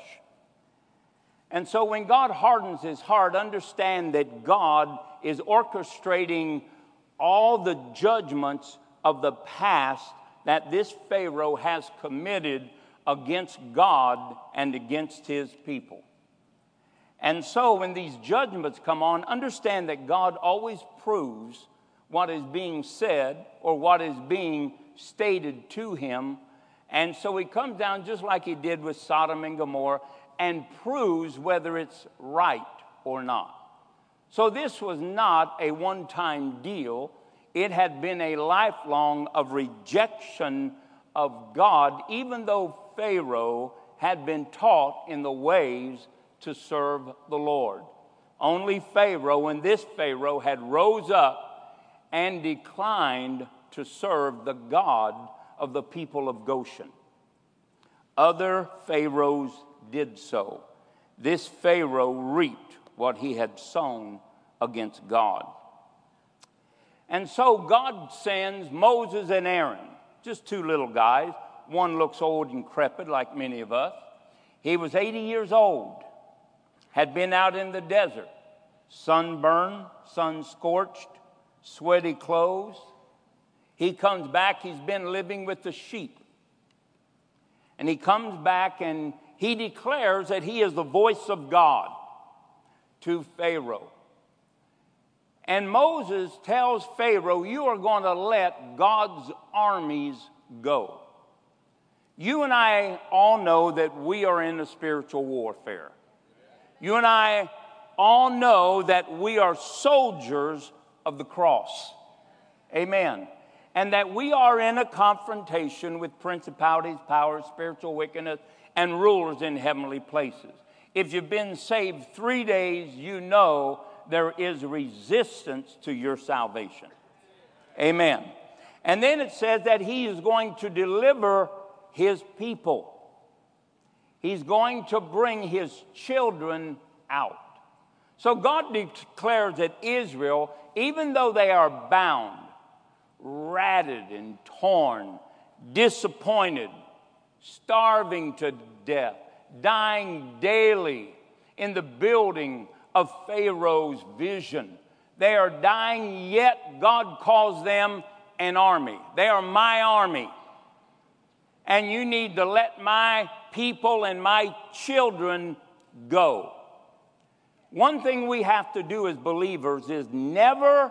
Speaker 3: And so when God hardens his heart, understand that God is orchestrating all the judgments of the past that this Pharaoh has committed against God and against his people. And so when these judgments come on, understand that God always proves what is being said or what is being stated to him. And so he comes down just like he did with Sodom and Gomorrah and proves whether it's right or not. So this was not a one-time deal. It had been a lifelong of rejection of God, even though Pharaoh had been taught in the ways to serve the Lord. Only Pharaoh, and this Pharaoh, had rose up and declined to serve the God of the people of Goshen. Other pharaohs did so. This Pharaoh reaped what he had sown against God. And so God sends Moses and Aaron, just two little guys. One looks old and decrepit like many of us. He was 80 years old, had been out in the desert, sunburned, sun-scorched, sweaty clothes. He comes back, he's been living with the sheep. And he comes back and he declares that he is the voice of God to Pharaoh. And Moses tells Pharaoh, you are going to let God's armies go. You and I all know that we are in a spiritual warfare. You and I all know that we are soldiers of the cross. Amen. And that we are in a confrontation with principalities, powers, spiritual wickedness, and rulers in heavenly places. If you've been saved 3 days, you know there is resistance to your salvation. Amen. And then it says that he is going to deliver his people. He's going to bring his children out. So God declares that Israel, even though they are bound, ratted and torn, disappointed, starving to death, dying daily in the building of Pharaoh's vision. They are dying, yet God calls them an army. They are my army. And you need to let my people and my children go. One thing we have to do as believers is never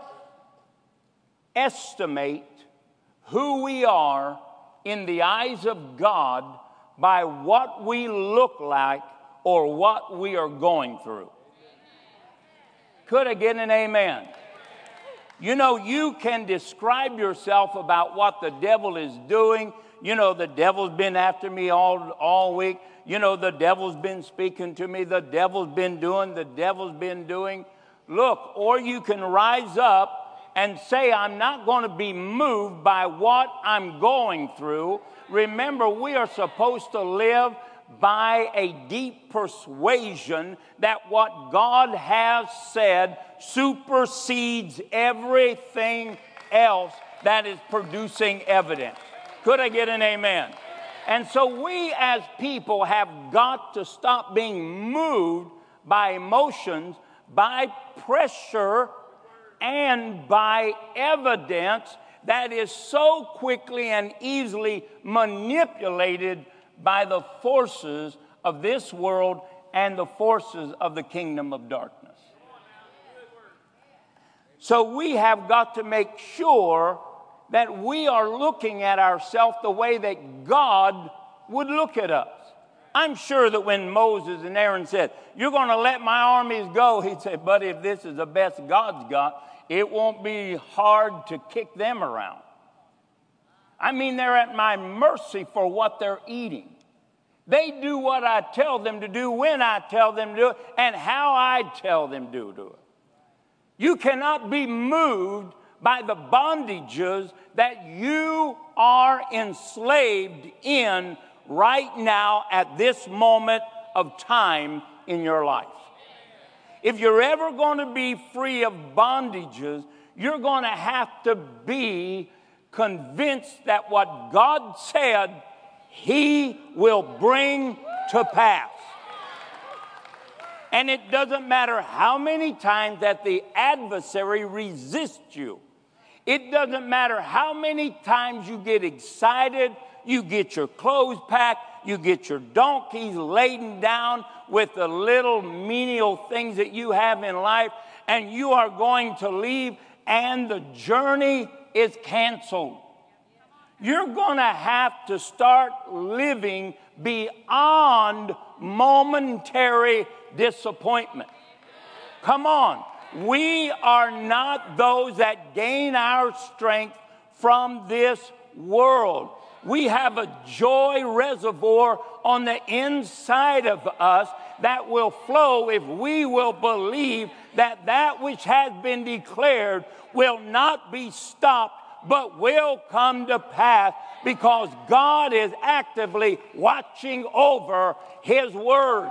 Speaker 3: estimate who we are in the eyes of God by what we look like or what we are going through. Could I get an amen? You know, you can describe yourself about what the devil is doing. You know, the devil's been after me all week. You know, the devil's been speaking to me. The devil's been doing. Look, or you can rise up and say, I'm not going to be moved by what I'm going through. Remember, we are supposed to live by a deep persuasion that what God has said supersedes everything else that is producing evidence. Could I get an amen? And so we as people have got to stop being moved by emotions, by pressure, and by evidence that is so quickly and easily manipulated by the forces of this world and the forces of the kingdom of darkness. So we have got to make sure that we are looking at ourselves the way that God would look at us. I'm sure that when Moses and Aaron said, you're going to let my armies go, he'd say, but if this is the best God's got, it won't be hard to kick them around. I mean, they're at my mercy for what they're eating. They do what I tell them to do, when I tell them to do it, and how I tell them to do it. You cannot be moved by the bondages that you are enslaved in right now at this moment of time in your life. If you're ever going to be free of bondages, you're going to have to be convinced that what God said, He will bring to pass. And it doesn't matter how many times that the adversary resists you. It doesn't matter how many times you get excited, you get your clothes packed, you get your donkeys laden down with the little menial things that you have in life, and you are going to leave, and the journey is canceled. You're going to have to start living beyond momentary disappointment. Come on. We are not those that gain our strength from this world. We have a joy reservoir on the inside of us that will flow if we will believe that that which has been declared will not be stopped, but will come to pass, because God is actively watching over His word.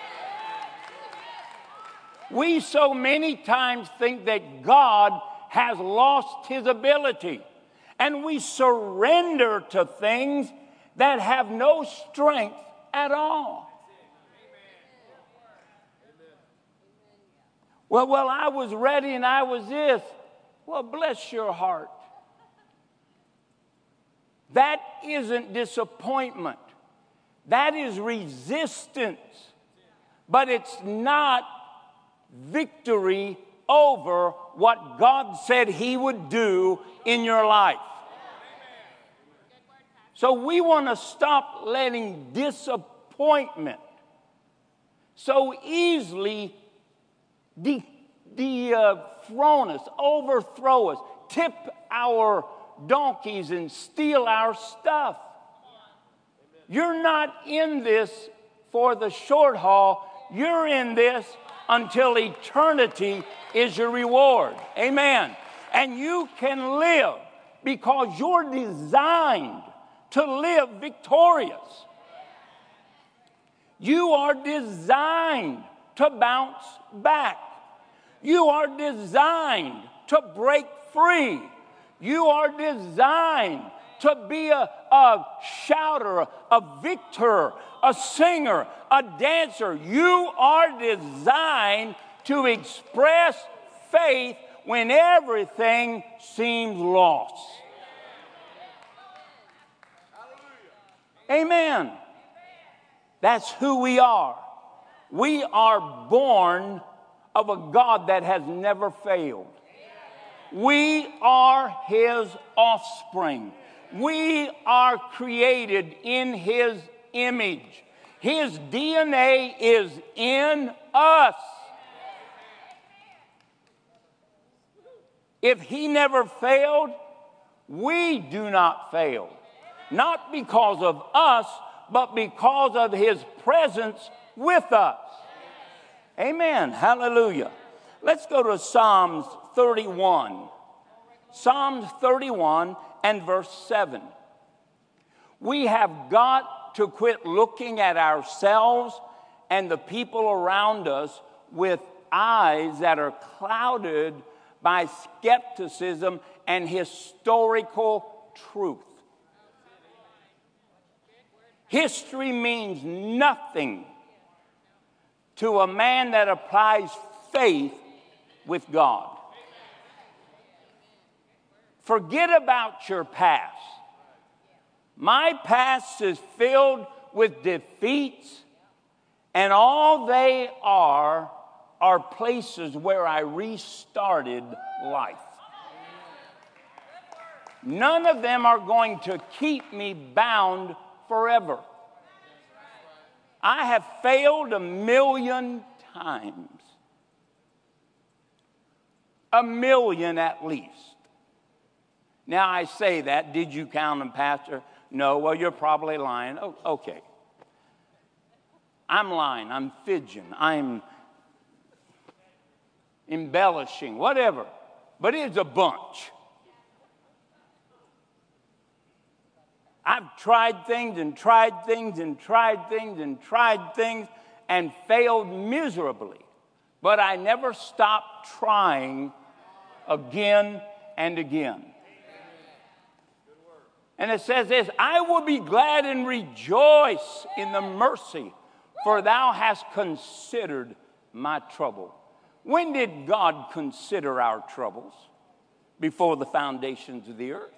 Speaker 3: We so many times think that God has lost His ability, and we surrender to things that have no strength at all. Well, I was ready and I was this. Well, bless your heart. That isn't disappointment. That is resistance. But it's not victory over what God said He would do in your life. So we want to stop letting disappointment so easily dethrone us, overthrow us, tip our donkeys and steal our stuff. You're not in this for the short haul. You're in this until eternity is your reward. Amen. And you can live because you're designed to live victorious. You are designed to bounce back. You are designed to break free. You are designed to be a shouter, a victor, a singer, a dancer. You are designed to express faith when everything seems lost. Amen. That's who we are. We are born of a God that has never failed. We are His offspring. We are created in His image. His DNA is in us. If He never failed, we do not fail. Not because of us, but because of His presence with us. Amen. Hallelujah. Let's go to Psalms 31. Psalms 31 and verse 7. We have got to quit looking at ourselves and the people around us with eyes that are clouded by skepticism and historical truth. History means nothing to a man that applies faith with God. Forget about your past. My past is filled with defeats, and all they are places where I restarted life. None of them are going to keep me bound forever. I have failed 1,000,000 times. 1,000,000 at least. Now I say that, did you count them, Pastor? No, well, you're probably lying. Oh, okay. I'm lying, I'm fidgeting, I'm embellishing, whatever. But it's a bunch. I've tried things and tried things and tried things and tried things and failed miserably. But I never stopped trying again and again. And it says this, I will be glad and rejoice in the mercy, for thou hast considered my trouble. When did God consider our troubles? Before the foundations of the earth.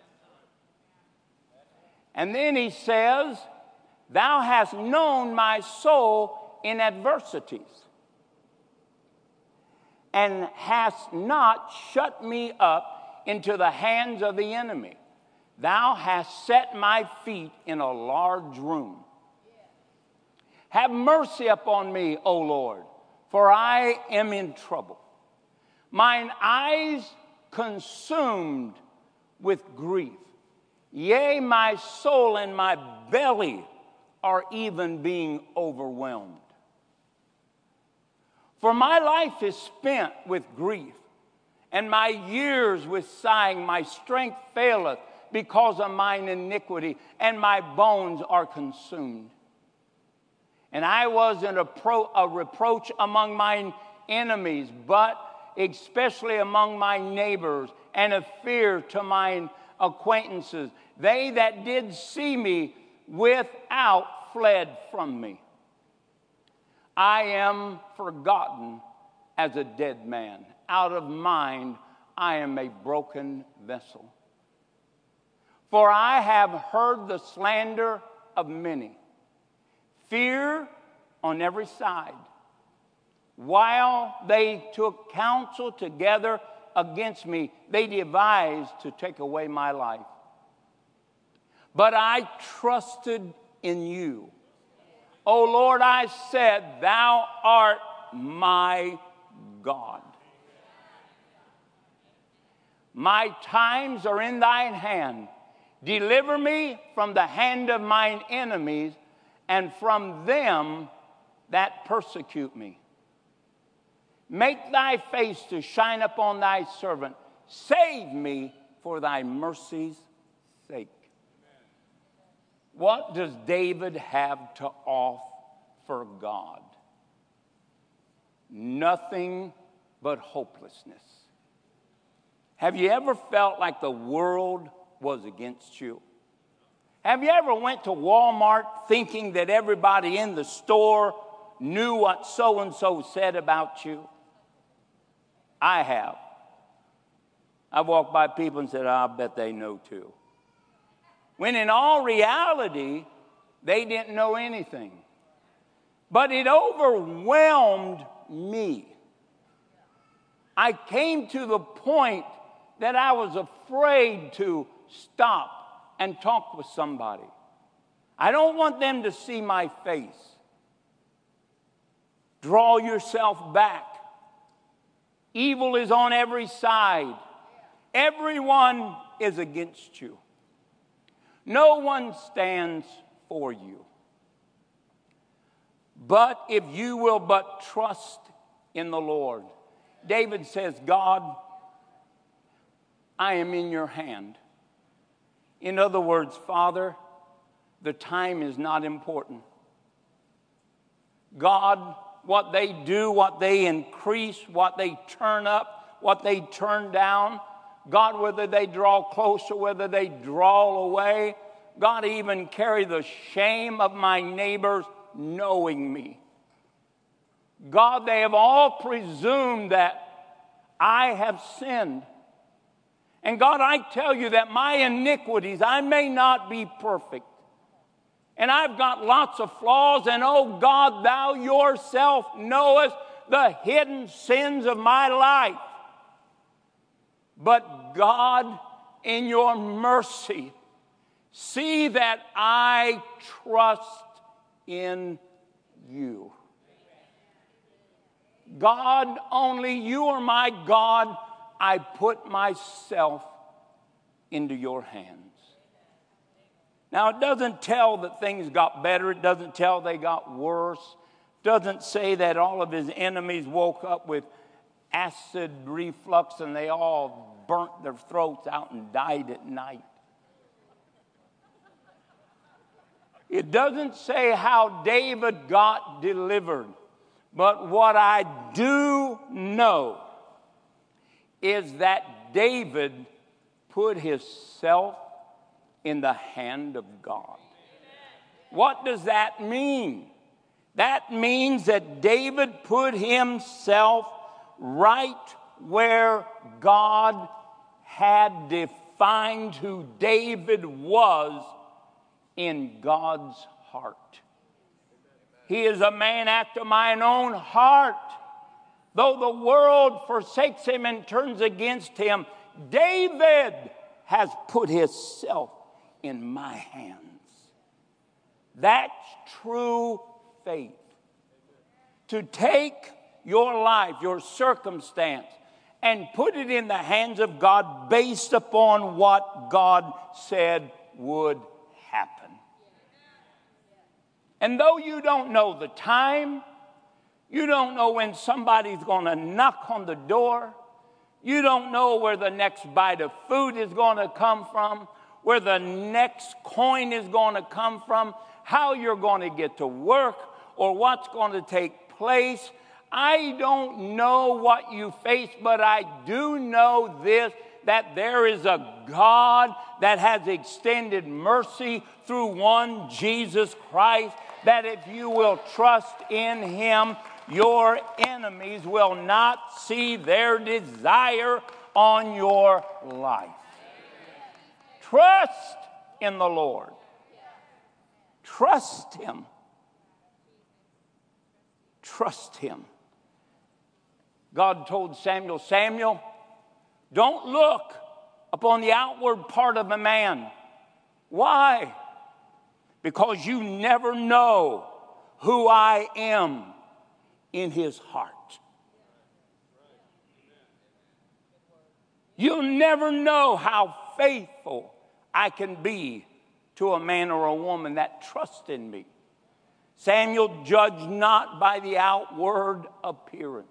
Speaker 3: And then he says, thou hast known my soul in adversities, and hast not shut me up into the hands of the enemy. Thou hast set my feet in a large room. Have mercy upon me, O Lord, for I am in trouble. Mine eyes consumed with grief. Yea, my soul and my belly are even being overwhelmed. For my life is spent with grief, and my years with sighing. My strength faileth because of mine iniquity, and my bones are consumed. And I was a reproach among mine enemies, but especially among my neighbors, and a fear to mine acquaintances. They that did see me without fled from me. I am forgotten as a dead man. Out of mind, I am a broken vessel. For I have heard the slander of many, fear on every side, while they took counsel together against me. They devised to take away my life. But I trusted in you. O Lord, I said, thou art my God. My times are in thine hand. Deliver me from the hand of mine enemies, and from them that persecute me. Make thy face to shine upon thy servant. Save me for thy mercy's sake. What does David have to offer God? Nothing but hopelessness. Have you ever felt like the world was against you? Have you ever went to Walmart thinking that everybody in the store knew what so-and-so said about you? I have. I've walked by people and said, I bet they know too. When in all reality, they didn't know anything. But it overwhelmed me. I came to the point that I was afraid to stop and talk with somebody. I don't want them to see my face. Draw yourself back. Evil is on every side. Everyone is against you. No one stands for you. But if you will but trust in the Lord. David says, God, I am in your hand. In other words, Father, the time is not important. God, what they do, what they increase, what they turn up, what they turn down, God, whether they draw close or whether they draw away, God, even carry the shame of my neighbors knowing me. God, they have all presumed that I have sinned. And God, I tell you that my iniquities, I may not be perfect. And I've got lots of flaws, and oh God, thou yourself knowest the hidden sins of my life. But God, in your mercy, see that I trust in you. God, only you are my God. I put myself into your hands. Now, it doesn't tell that things got better. It doesn't tell they got worse. It doesn't say that all of his enemies woke up with acid reflux and they all burnt their throats out and died at night. It doesn't say how David got delivered. But what I do know is that David put himself in the hand of God. What does that mean? That means that David put himself right where God had defined who David was in God's heart. He is a man after mine own heart. Though the world forsakes him and turns against him, David has put himself in my hands. That's true faith. To take your life, your circumstance, and put it in the hands of God based upon what God said would happen. And though you don't know the time, you don't know when somebody's going to knock on the door, you don't know where the next bite of food is going to come from, where the next coin is going to come from, how you're going to get to work, or what's going to take place. I don't know what you face, but I do know this, that there is a God that has extended mercy through one Jesus Christ, that if you will trust in him, your enemies will not see their desire on your life. Trust in the Lord. Trust him. Trust him. God told Samuel, Samuel, don't look upon the outward part of a man. Why? Because you never know who I am in his heart. You'll never know how faithful I can be to a man or a woman that trusts in me. Samuel, judge not by the outward appearance.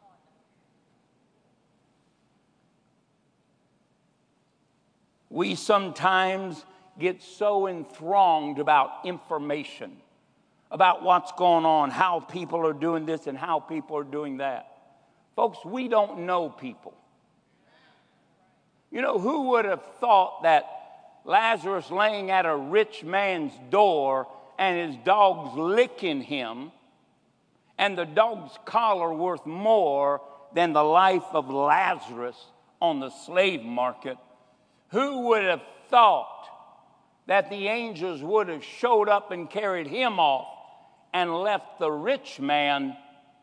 Speaker 3: We sometimes get so enthralled about information, about what's going on, how people are doing this and how people are doing that. Folks, we don't know people. You know, who would have thought that Lazarus laying at a rich man's door and his dog's licking him, and the dog's collar worth more than the life of Lazarus on the slave market? Who would have thought that the angels would have showed up and carried him off and left the rich man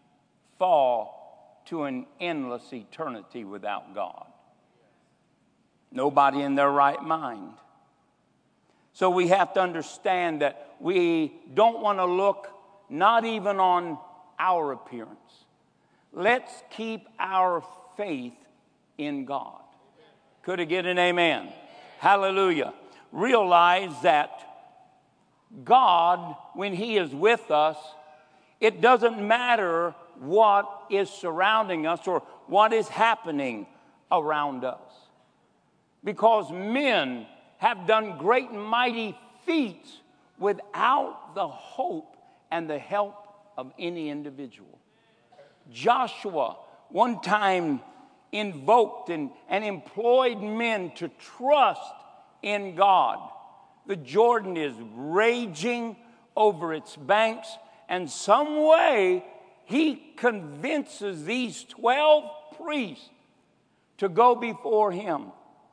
Speaker 3: fall to an endless eternity without God? Nobody in their right mind. So we have to understand that we don't want to look not even on our appearance. Let's keep our faith in God. Could I get an amen? Hallelujah. Realize that God, when he is with us, it doesn't matter what is surrounding us or what is happening around us. Because men have done great and mighty feats without the hope and the help of any individual. Joshua one time invoked and employed men to trust in God. The Jordan is raging over its banks, and some way he convinces these 12 priests to go before him.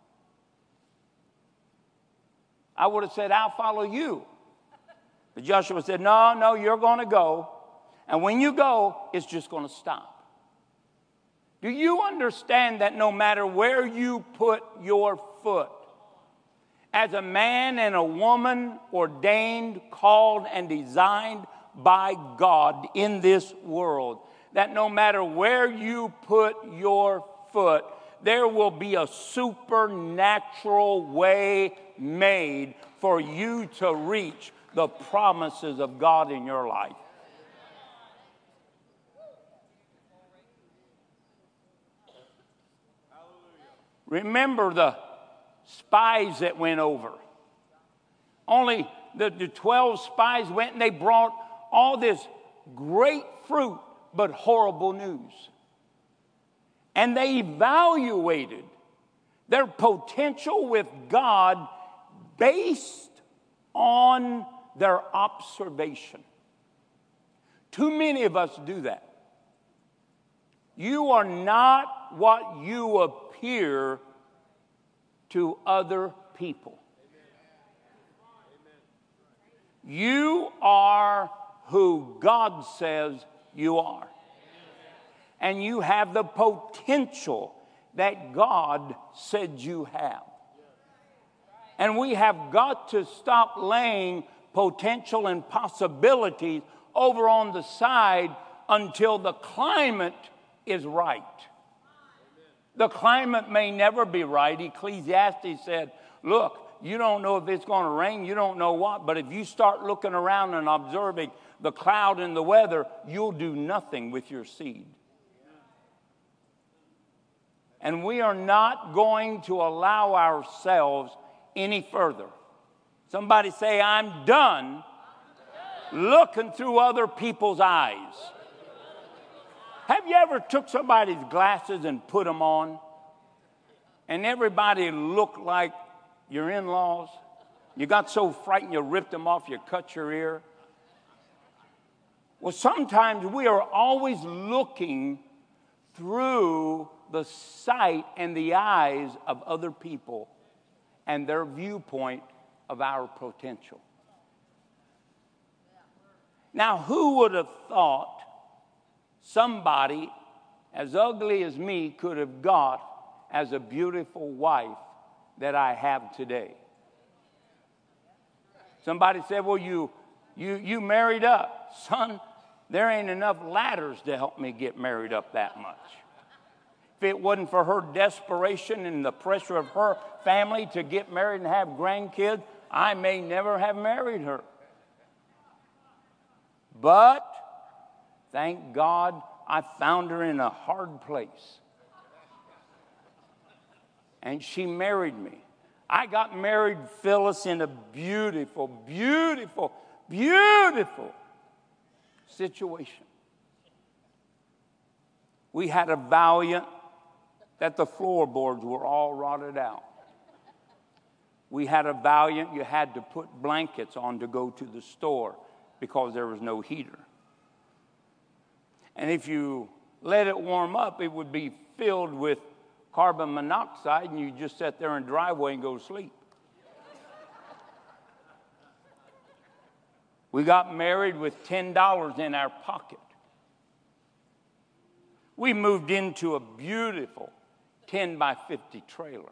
Speaker 3: I would have said, I'll follow you. But Joshua said, no, you're going to go. And when you go, it's just going to stop. Do you understand that no matter where you put your foot, as a man and a woman ordained, called, and designed by God in this world, that no matter where you put your foot, there will be a supernatural way made for you to reach the promises of God in your life. Remember the spies that went over. Only the 12 spies went and they brought all this great fruit, but horrible news. And they evaluated their potential with God
Speaker 11: based on their observation. Too many of us do that. You are not what you appear to other people. You are who God says you are. And you have the potential that God said you have. And we have got to stop laying potential and possibilities over on the side until the climate is right. The climate may never be right. Ecclesiastes said, look, you don't know if it's going to rain, you don't know what, but if you start looking around and observing the cloud and the weather, you'll do nothing with your seed. And we are not going to allow ourselves any further. Somebody say, I'm done looking through other people's eyes. Have you ever took somebody's glasses and put them on, and everybody looked like your in-laws? You got so frightened you ripped them off, you cut your ear. Well, sometimes we are always looking through the sight and the eyes of other people and their viewpoint of our potential. Now, who would have thought somebody as ugly as me could have got as a beautiful wife that I have today? Somebody said, well, you married up. Son, there ain't enough ladders to help me get married up that much. If it wasn't for her desperation and the pressure of her family to get married and have grandkids, I may never have married her. But thank God I found her in a hard place. And she married me. I got married, Phyllis, in a beautiful, beautiful, beautiful situation. We had a Valiant that the floorboards were all rotted out. We had a Valiant you had to put blankets on to go to the store because there was no heater. And if you let it warm up, it would be filled with carbon monoxide, and you just sit there in the driveway and go to sleep. We got married with $10 in our pocket. We moved into a beautiful 10 by 50 trailer.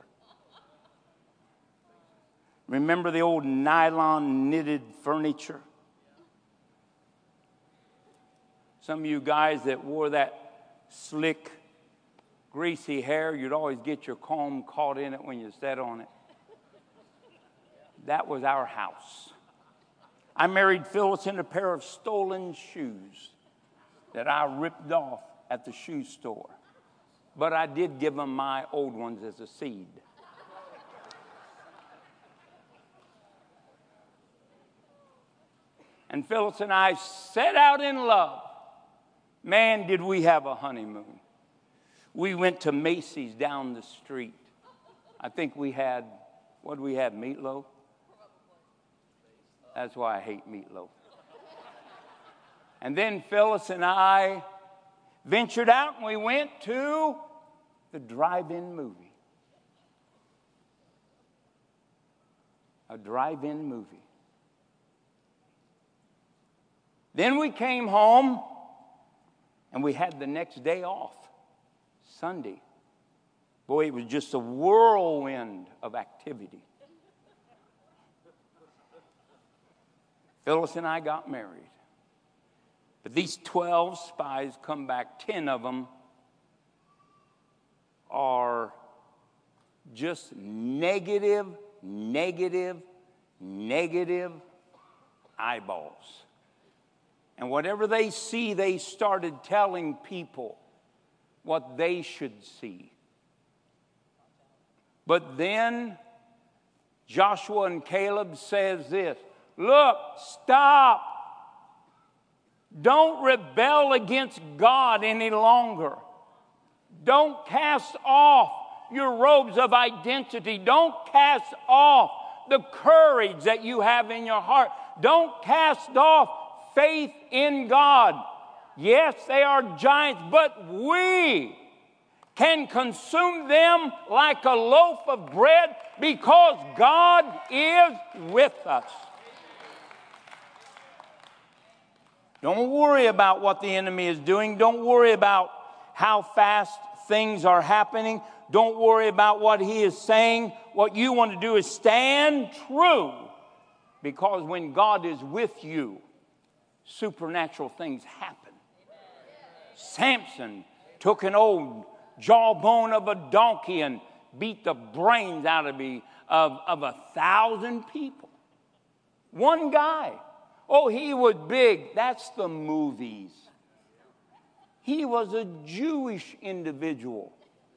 Speaker 11: Remember the old nylon knitted furniture? Some of you guys that wore that slick, greasy hair, you'd always get your comb caught in it when you sat on it. That was our house. I married Phyllis in a pair of stolen shoes that I ripped off at the shoe store. But I did give them my old ones as a seed. And Phyllis and I set out in love. Man, did we have a honeymoon. We went to Macy's down the street. I think we had, what did we have, meatloaf? That's why I hate meatloaf. And then Phyllis and I ventured out and we went to the drive-in movie. A drive-in movie. Then we came home and we had the next day off, Sunday. Boy, it was just a whirlwind of activity. Phyllis and I got married. But these 12 spies come back, 10 of them are just negative eyeballs. And whatever they see, they started telling people what they should see. But then Joshua and Caleb says this, look, stop. Don't rebel against God any longer. Don't cast off your robes of identity. Don't cast off the courage that you have in your heart. Don't cast off faith in God. Yes, they are giants, but we can consume them like a loaf of bread because God is with us. Don't worry about what the enemy is doing. Don't worry about how fast things are happening. Don't worry about what he is saying. What you want to do is stand true, because when God is with you, supernatural things happen. Samson took an old jawbone of a donkey and beat the brains out of 1,000 people. One guy. Oh, he was big. That's the movies. He was a Jewish individual.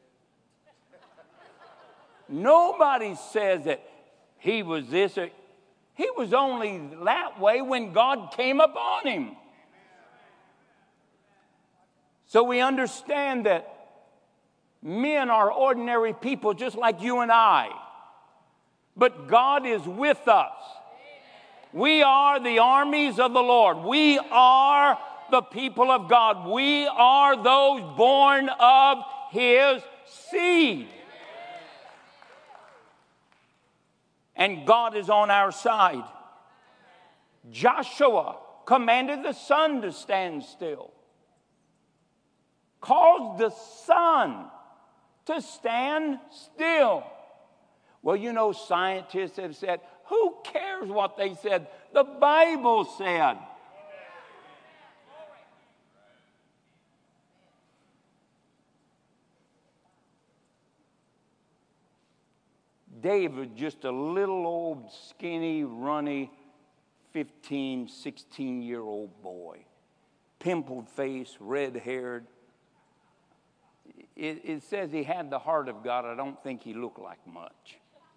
Speaker 11: Nobody says that he was this or he was only that way when God came upon him. So we understand that men are ordinary people just like you and I. But God is with us. We are the armies of the Lord. We are the people of God. We are those born of his seed. And God is on our side. Joshua commanded the sun to stand still. Caused the sun to stand still. Well, you know, scientists have said, who cares what they said? The Bible said. David, just a little old, skinny, runny, 15, 16-year-old boy. Pimpled face, red-haired. It says he had the heart of God. I don't think he looked like much.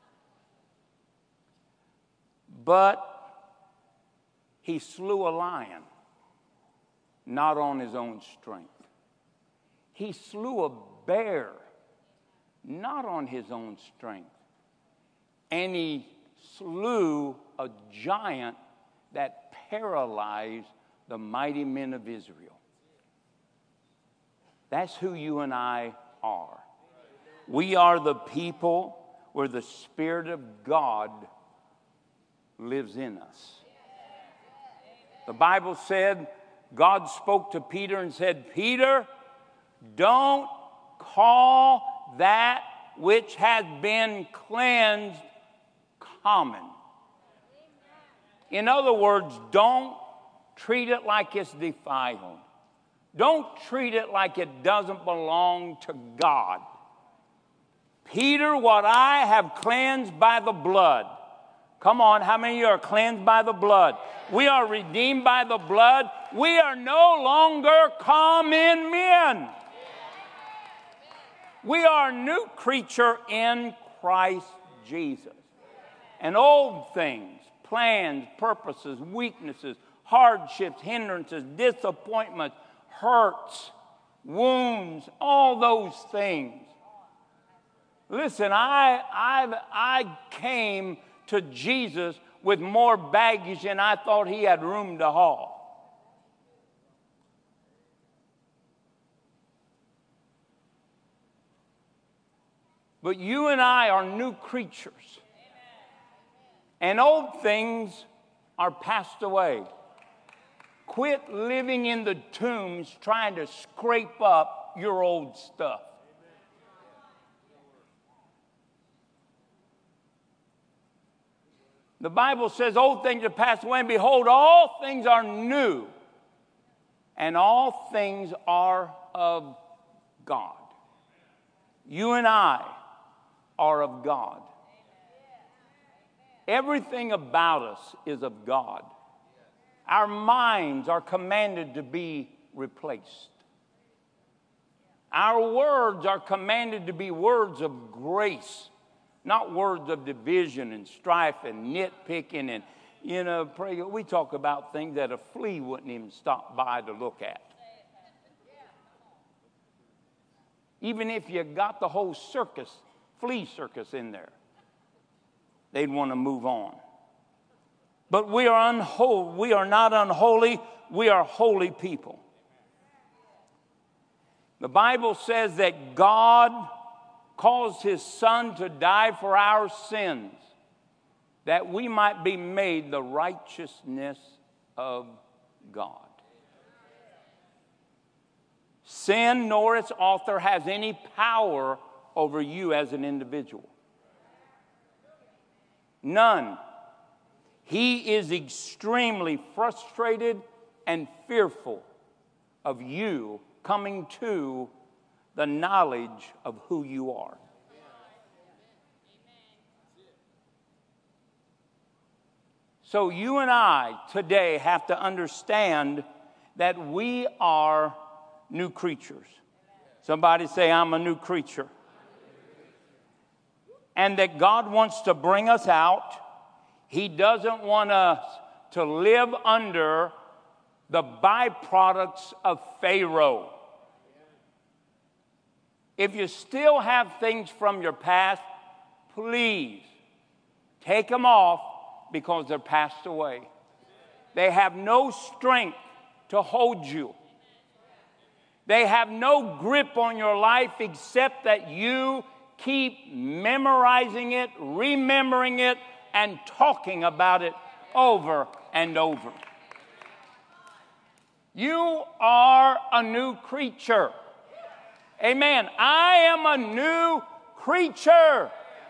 Speaker 11: But he slew a lion, not on his own strength. He slew a bear, not on his own strength. And he slew a giant that paralyzed the mighty men of Israel. That's who you and I are. We are the people where the Spirit of God lives in us. The Bible said, God spoke to Peter and said, Peter, don't call that which has been cleansed common. In other words, don't treat it like it's defiled. Don't treat it like it doesn't belong to God. Peter, what I have cleansed by the blood. Come on, how many of you are cleansed by the blood? We are redeemed by the blood. We are no longer common men. We are a new creature in Christ Jesus. And old things, plans, purposes, weaknesses, hardships, hindrances, disappointments, hurts, wounds, all those things. Listen, I came to Jesus with more baggage than I thought he had room to haul. But you and I are new creatures. And old things are passed away. Quit living in the tombs trying to scrape up your old stuff. The Bible says old things are passed away, and behold, all things are new. And all things are of God. You and I are of God. Everything about us is of God. Our minds are commanded to be replaced. Our words are commanded to be words of grace, not words of division and strife and nitpicking and, we talk about things that a flea wouldn't even stop by to look at. Even if you got the whole flea circus in there. they'd want to move on. But we are unholy. We are not unholy. We are holy people. The Bible says that God caused his Son to die for our sins, that we might be made the righteousness of God. Sin nor its author has any power over you as an individual. None. He is extremely frustrated and fearful of you coming to the knowledge of who you are. So you and I today have to understand that we are new creatures. Somebody say, I'm a new creature. And that God wants to bring us out. He doesn't want us to live under the byproducts of Pharaoh. If you still have things from your past, please take them off because they're passed away. They have no strength to hold you. They have no grip on your life except that you keep memorizing it, remembering it, and talking about it over and over. You are a new creature. Amen. I am a new creature.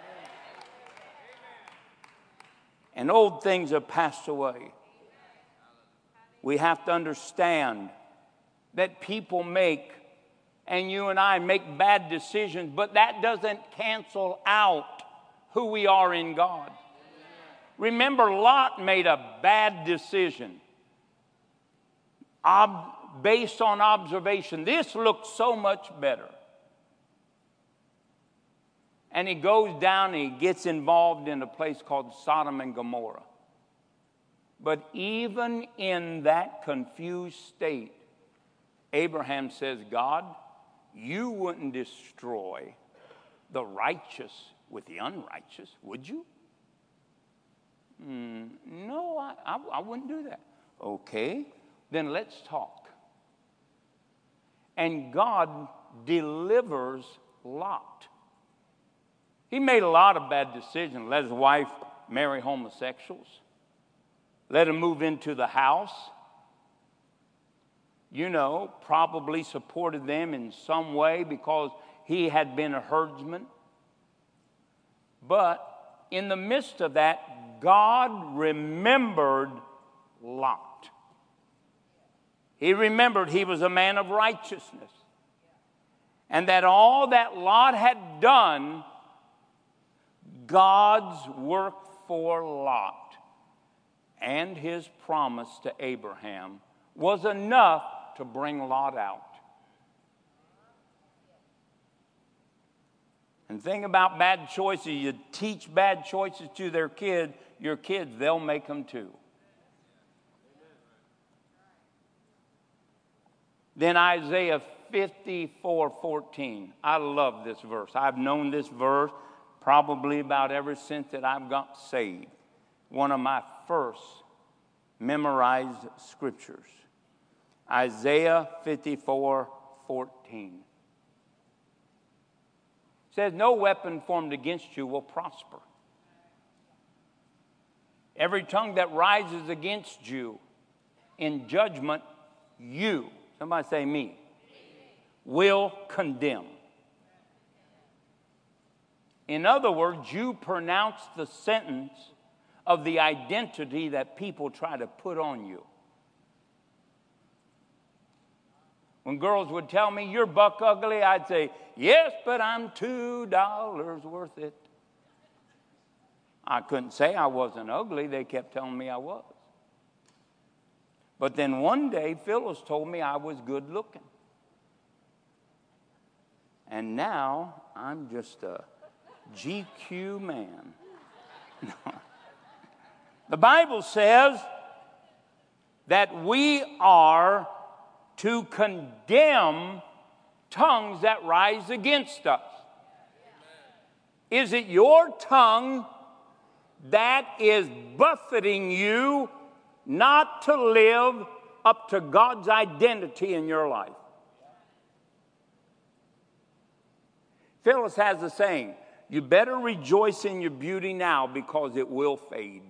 Speaker 11: And old things have passed away. We have to understand that people make, and you and I make bad decisions, but that doesn't cancel out who we are in God. Remember, Lot made a bad decision based on observation. This looks so much better. And he goes down and he gets involved in a place called Sodom and Gomorrah. But even in that confused state, Abraham says, God, you wouldn't destroy the righteous with the unrighteous, would you? No, I wouldn't do that. Okay, then let's talk. And God delivers Lot. He made a lot of bad decisions. Let his wife marry homosexuals. Let him move into the house. You know, probably supported them in some way because he had been a herdsman. But in the midst of that, God remembered Lot. He remembered he was a man of righteousness. And that all that Lot had done, God's work for Lot and his promise to Abraham was enough to bring Lot out. And the thing about bad choices, you teach bad choices to your kids, they'll make them too. Then Isaiah 54:14. I love this verse. I've known this verse probably about ever since that I've got saved. One of my first memorized scriptures. Isaiah 54:14. Says, no weapon formed against you will prosper. Every tongue that rises against you in judgment, you, somebody say me, will condemn. In other words, you pronounce the sentence of the identity that people try to put on you. When girls would tell me, you're buck ugly, I'd say, yes, but I'm $2 worth it. I couldn't say I wasn't ugly. They kept telling me I was. But then one day, Phyllis told me I was good looking. And now I'm just a GQ man. The Bible says that we are to condemn tongues that rise against us. Is it your tongue that is buffeting you not to live up to God's identity in your life. Phyllis has a saying, you better rejoice in your beauty now because it will fade.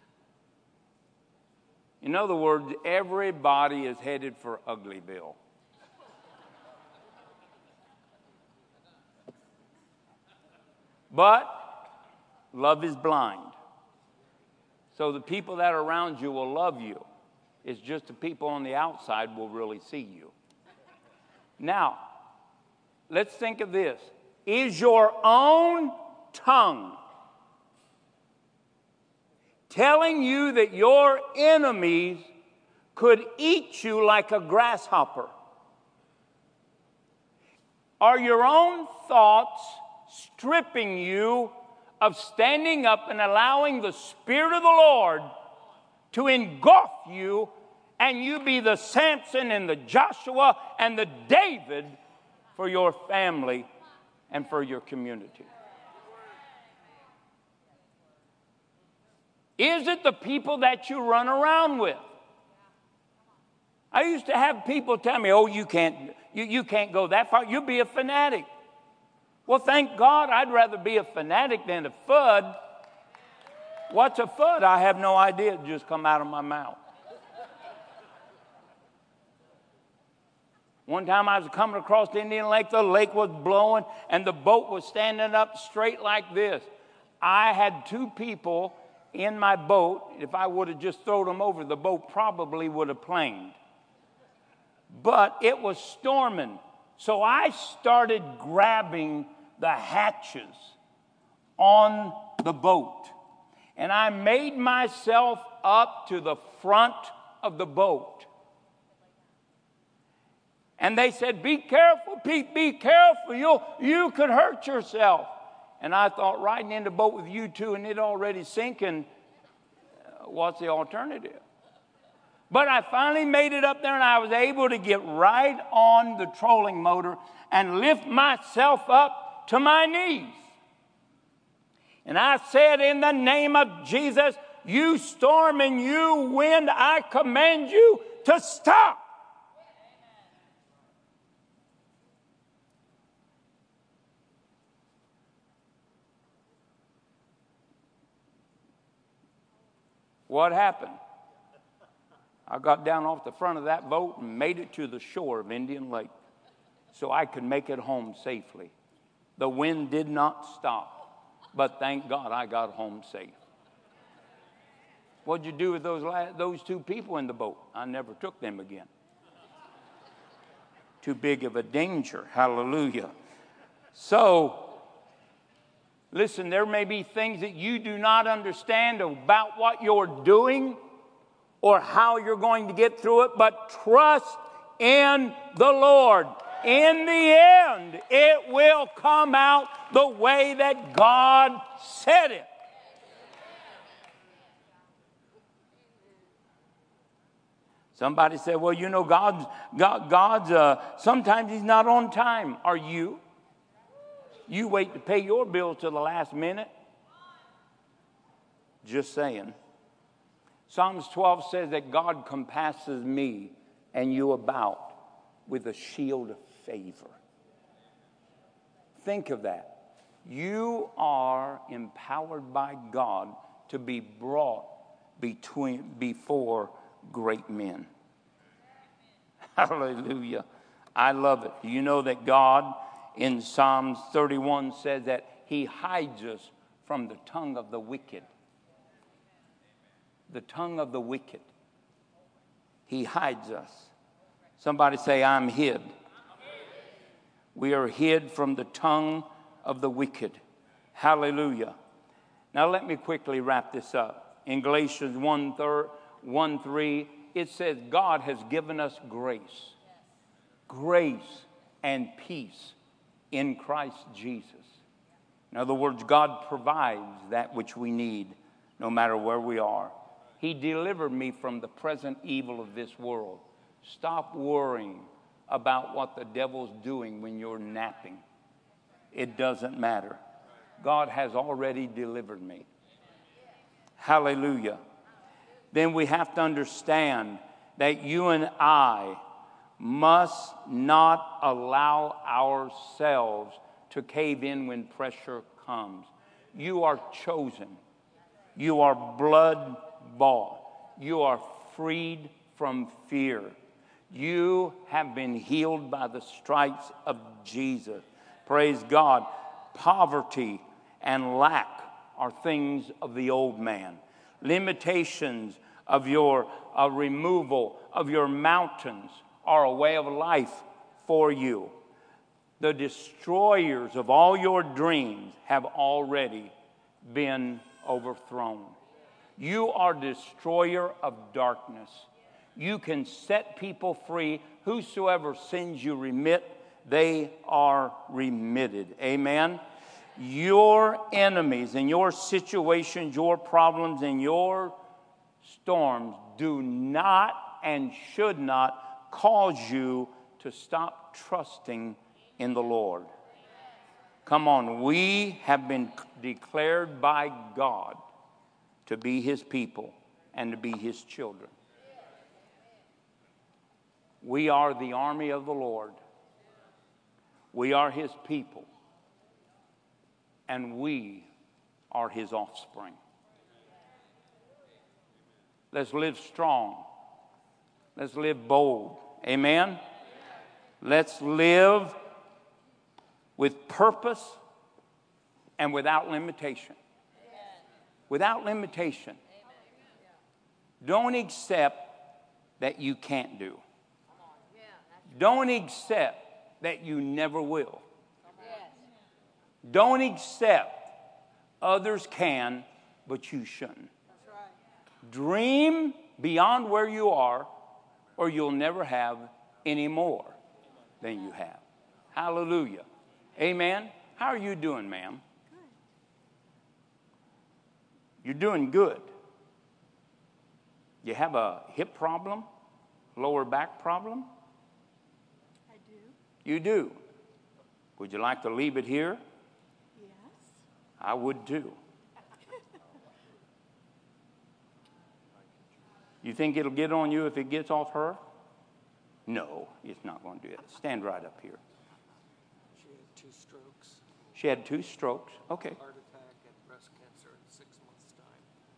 Speaker 11: In other words, everybody is headed for Uglyville. But love is blind. So the people that are around you will love you. It's just the people on the outside will really see you. Now, let's think of this. Is your own tongue telling you that your enemies could eat you like a grasshopper? Are your own thoughts stripping you of standing up and allowing the Spirit of the Lord to engulf you and you be the Samson and the Joshua and the David for your family and for your community? Is it the people that you run around with? I used to have people tell me, oh, you can't go that far. You'll be a fanatic. Well, thank God, I'd rather be a fanatic than a FUD. What's a FUD? I have no idea. It just come out of my mouth. One time I was coming across the Indian Lake. The lake was blowing, and the boat was standing up straight like this. I had two people in my boat. If I would have just thrown them over, the boat probably would have planed. But it was storming. So I started grabbing the hatches on the boat. And I made myself up to the front of the boat. And they said, be careful, Pete, be careful. You could hurt yourself. And I thought, riding in the boat with you two and it already sinking, what's the alternative? But I finally made it up there and I was able to get right on the trolling motor and lift myself up to my knees. And I said, in the name of Jesus, you storm and you wind, I command you to stop. What happened? I got down off the front of that boat and made it to the shore of Indian Lake so I could make it home safely. The wind did not stop, but thank God I got home safe. What'd you do with those two people in the boat? I never took them again. Too big of a danger. Hallelujah. So, listen, there may be things that you do not understand about what you're doing or how you're going to get through it, but trust in the Lord. In the end, it will come out the way that God said it. Somebody said, well, you know, God's sometimes he's not on time. Are you? You wait to pay your bills till the last minute? Just saying. Psalms 12 says that God compasses me and you about with a shield of favor. Think of that. You are empowered by God to be brought before great men. Hallelujah. I love it. You know that God in Psalms 31 says that he hides us from the tongue of the wicked. The tongue of the wicked. He hides us. Somebody say, I'm hid. We are hid from the tongue of the wicked. Hallelujah. Now let me quickly wrap this up. In Galatians 1:3, it says God has given us grace. Grace and peace in Christ Jesus. In other words, God provides that which we need no matter where we are. He delivered me from the present evil of this world. Stop worrying about what the devil's doing when you're napping. It doesn't matter. God has already delivered me. Hallelujah. Then we have to understand that you and I must not allow ourselves to cave in when pressure comes. You are chosen. You are blood bought. You are freed from fear. You have been healed by the stripes of Jesus. Praise God. Poverty and lack are things of the old man. Limitations of your removal of your mountains are a way of life for you. The destroyers of all your dreams have already been overthrown. You are destroyer of darkness. You can set people free. Whosoever sins you remit, they are remitted. Amen. Your enemies and your situations, your problems and your storms do not and should not cause you to stop trusting in the Lord. Come on, we have been declared by God to be His people and to be His children. We are the army of the Lord. We are His people. And we are His offspring. Let's live strong. Let's live bold. Amen? Let's live with purpose and without limitation. Without limitation. Don't accept that you can't do. Don't accept that you never will. Don't accept others can, but you shouldn't. Dream beyond where you are, or you'll never have any more than you have. Hallelujah. Amen. How are you doing, ma'am? Good. You're doing good. You have a hip problem? Lower back problem?
Speaker 6: I do.
Speaker 11: You do. Would you like to leave it here?
Speaker 6: Yes.
Speaker 11: I would too. You think it'll get on you if it gets off her? No, it's not going to do it. Stand right up here.
Speaker 2: She had 2 strokes.
Speaker 11: She had 2 strokes. Okay.
Speaker 2: Heart attack and breast cancer in 6 months' time.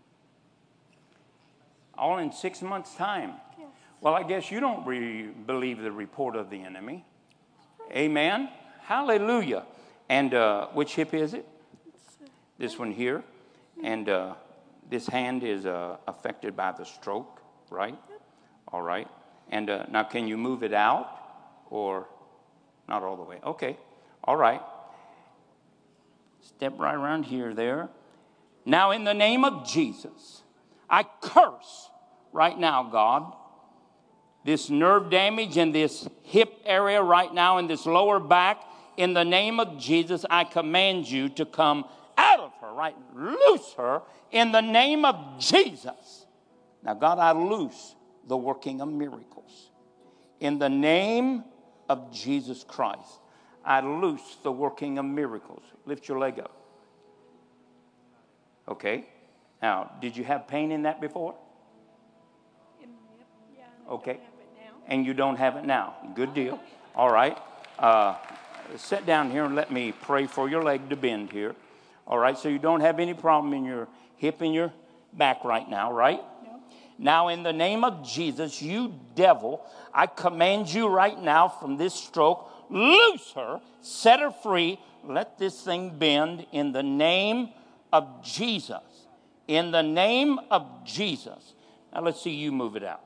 Speaker 11: All in 6 months' time.
Speaker 6: Yes.
Speaker 11: Well, I guess you don't believe the report of the enemy. Amen. Hallelujah. And which hip is it? This one here. And this hand is affected by the stroke, right? All right. And now can you move it out or not all the way? Okay. All right. Step right around here there. Now in the name of Jesus, I curse right now, God, this nerve damage in this hip area right now in this lower back. In the name of Jesus, I command you to come out of her, right? Loose her in the name of Jesus. Now, God, I loose the working of miracles. In the name of Jesus Christ, I loose the working of miracles. Lift your leg up. Okay. Now, did you have pain in that before?
Speaker 6: Yeah,
Speaker 11: Okay.
Speaker 6: I don't have it now.
Speaker 11: And you don't have it now. Good deal. All right. Sit down here and let me pray for your leg to bend here. All right. So you don't have any problem in your hip and your back right now, right?
Speaker 6: No.
Speaker 11: Now, in the name of Jesus, you devil, I command you right now from this stroke, loose her, set her free, let this thing bend in the name of Jesus. In the name of Jesus. Now, let's see you move it out.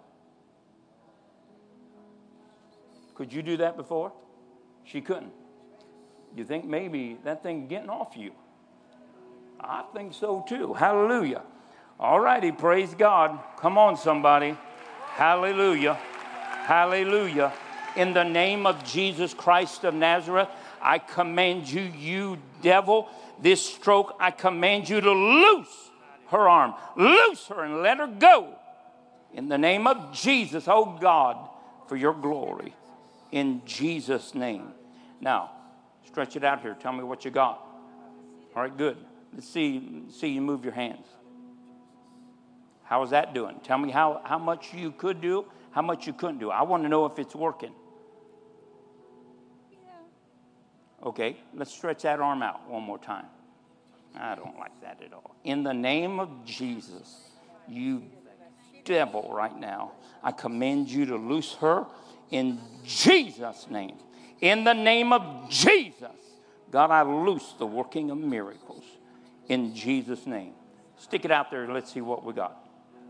Speaker 11: Could you do that before? She couldn't. You think maybe that thing getting off you? I think so too. Hallelujah. All righty, praise God. Come on, somebody. Hallelujah. Hallelujah. In the name of Jesus Christ of Nazareth, I command you, you devil, this stroke, I command you to loose her arm. Loose her and let her go. In the name of Jesus, oh God, for your glory. In Jesus' name. Now, stretch it out here. Tell me what you got. All right, good. Let's see you move your hands. How's that doing? Tell me how much you could do, how much you couldn't do. I want to know if it's working. Okay, let's stretch that arm out one more time. I don't like that at all. In the name of Jesus, you devil right now, I command you to loose her in Jesus' name. In the name of Jesus, God, I loose the working of miracles in Jesus' name. Stick it out there and let's see what we got.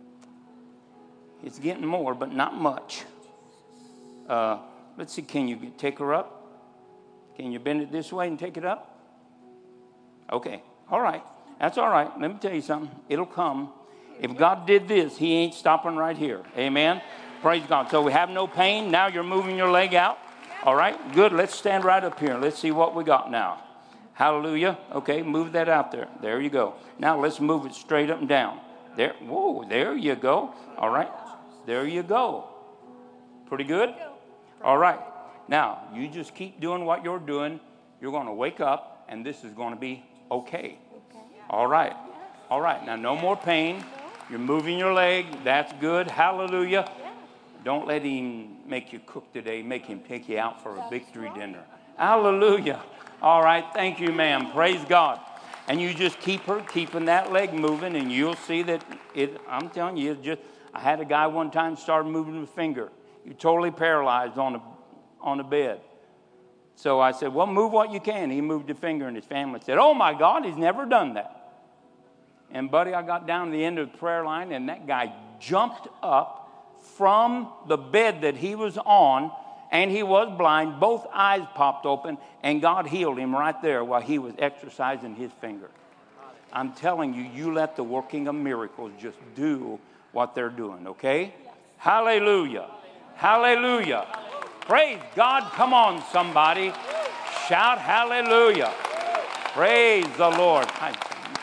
Speaker 11: It's getting more, but not much. Let's see, can you take her up? Can you bend it this way and take it up? Okay, all right. That's all right. Let me tell you something. It'll come. If God did this, he ain't stopping right here. Amen? Praise God. So we have no pain. Now you're moving your leg out. All right, good. Let's stand right up here. Let's see what we got now. Hallelujah. Okay, move that out there. There you go. Now let's move it straight up and down. There. Whoa, there you go. All right. There you go. Pretty good? All right. Now, you just keep doing what you're doing. You're going to wake up, and this is going to be okay. All right. All right. Now, no more pain. You're moving your leg. That's good. Hallelujah. Don't let him make you cook today. Make him take you out for a victory dinner. Hallelujah. All right. Thank you, ma'am. Praise God. And you just keep her keeping that leg moving, and you'll see that I'm telling you, I had a guy one time started moving his finger. You're totally paralyzed on the bed. So I said, well, move what you can. He moved the finger, and his family said, oh, my God, he's never done that. And, buddy, I got down to the end of the prayer line, and that guy jumped up from the bed that he was on, and he was blind. Both eyes popped open, and God healed him right there while he was exercising his finger. I'm telling you, you let the working of miracles just do what they're doing, okay? Hallelujah. Hallelujah. Praise God. Come on, somebody. Shout hallelujah. Praise the Lord. Hi.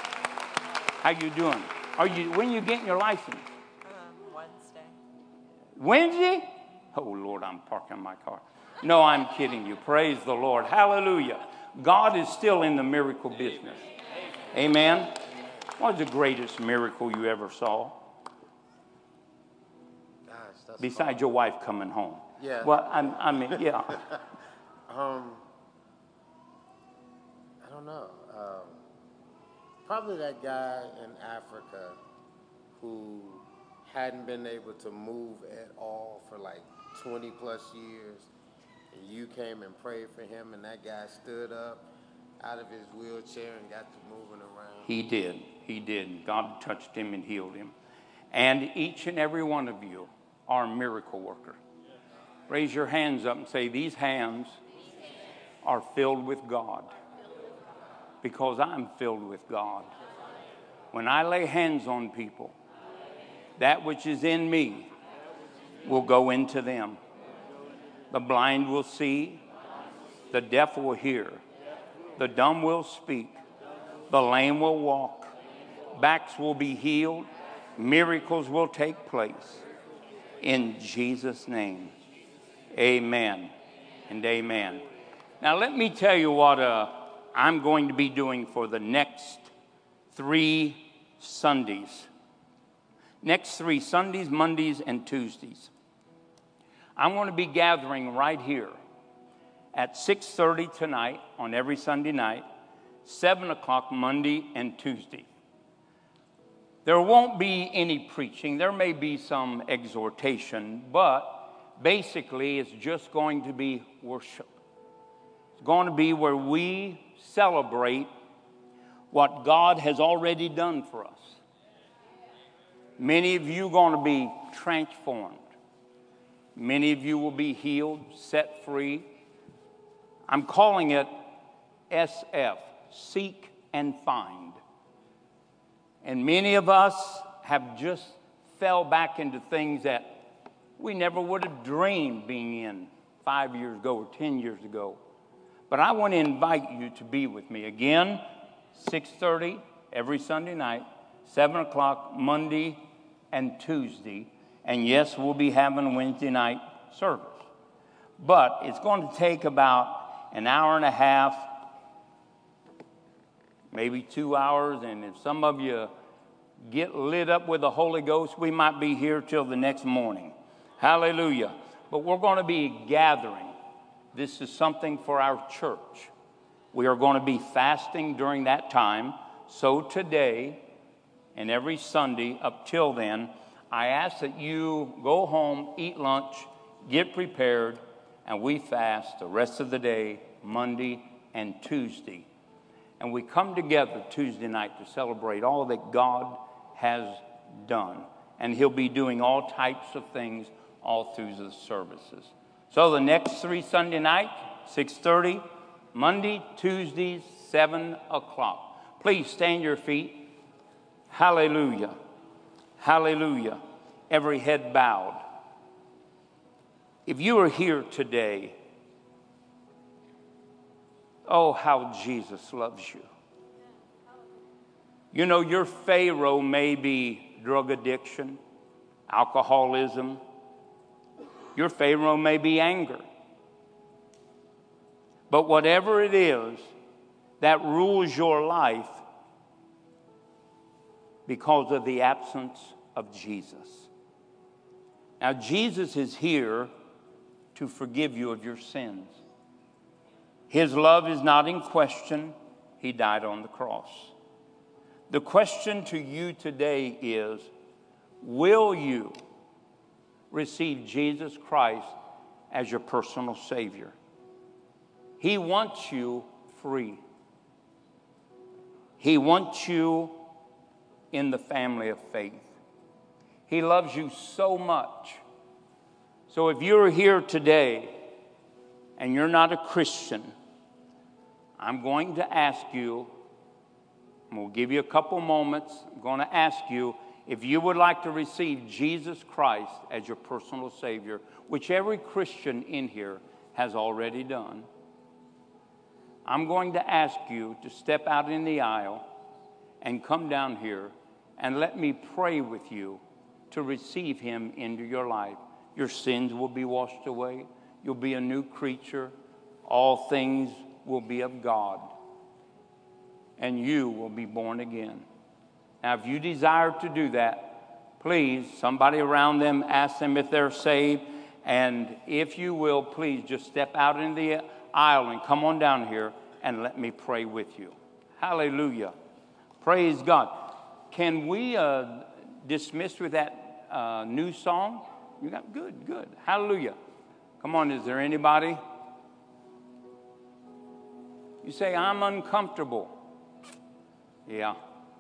Speaker 11: How you doing? When you getting your license? Wednesday? Oh, Lord, I'm parking my car. No, I'm kidding you. Praise the Lord. Hallelujah. God is still in the miracle business. Amen. What was the greatest miracle you ever saw? Besides your wife coming home.
Speaker 12: Yeah.
Speaker 11: Well, I mean, yeah.
Speaker 12: I don't know. Probably that guy in Africa who hadn't been able to move at all for like 20 plus years. And you came and prayed for him, and that guy stood up out of his wheelchair and got to moving around.
Speaker 11: He did. He did. God touched him and healed him. And each and every one of you are a miracle worker. Raise your hands up and say, these hands are filled with God. Because I'm filled with God. When I lay hands on people, that which is in me will go into them. The blind will see. The deaf will hear. The dumb will speak. The lame will walk. Backs will be healed. Miracles will take place. In Jesus' name. Amen and amen. Now let me tell you what I'm going to be doing for the next 3 Sundays. Next 3 Sundays, Mondays, and Tuesdays. I'm going to be gathering right here at 6:30 tonight on every Sunday night, 7 o'clock Monday and Tuesday. There won't be any preaching. There may be some exhortation, but basically it's just going to be worship. It's going to be where we celebrate what God has already done for us. Many of you are going to be transformed. Many of you will be healed, set free. I'm calling it SF, Seek and Find. And many of us have just fell back into things that we never would have dreamed being in 5 years ago or 10 years ago. But I want to invite you to be with me again, 6:30 every Sunday night, 7 o'clock Monday and Tuesday. And yes, we'll be having a Wednesday night service. But it's going to take about an hour and a half, maybe 2 hours. And if some of you get lit up with the Holy Ghost, we might be here till the next morning. Hallelujah. But we're going to be gathering. This is something for our church. We are going to be fasting during that time. So today and every Sunday up till then, I ask that you go home, eat lunch, get prepared, and we fast the rest of the day, Monday and Tuesday. And we come together Tuesday night to celebrate all that God has done. And he'll be doing all types of things all through the services. So the next 3 Sunday night, 6:30, Monday, Tuesdays, 7 o'clock. Please stand your feet. Hallelujah. Hallelujah. Every head bowed. If you are here today, oh, how Jesus loves you. You know, your Pharaoh may be drug addiction, alcoholism. Your Pharaoh may be anger. But whatever it is that rules your life, because of the absence of Jesus. Now, Jesus is here to forgive you of your sins. His love is not in question. He died on the cross. The question to you today is, will you receive Jesus Christ as your personal Savior? He wants you free. He wants you in the family of faith. He loves you so much. So if you're here today and you're not a Christian, I'm going to ask you, and we'll give you a couple moments, I'm going to ask you if you would like to receive Jesus Christ as your personal Savior, which every Christian in here has already done. I'm going to ask you to step out in the aisle and come down here and let me pray with you to receive him into your life. Your sins will be washed away. You'll be a new creature. All things will be of God. And you will be born again. Now, if you desire to do that, please, somebody around them, ask them if they're saved. And if you will, please just step out in the aisle and come on down here and let me pray with you. Hallelujah. Praise God. Can we dismiss with that new song? You got good. Hallelujah. Come on, is there anybody? You say, I'm uncomfortable. Yeah.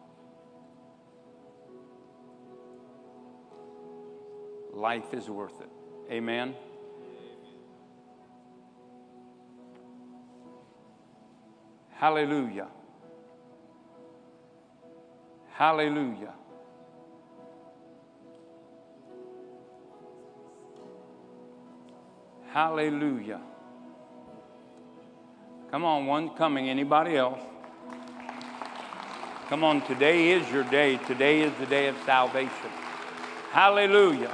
Speaker 11: Life is worth it. Amen. Hallelujah. Hallelujah. Hallelujah. Come on, one coming. Anybody else? Come on, today is your day. Today is the day of salvation. Hallelujah.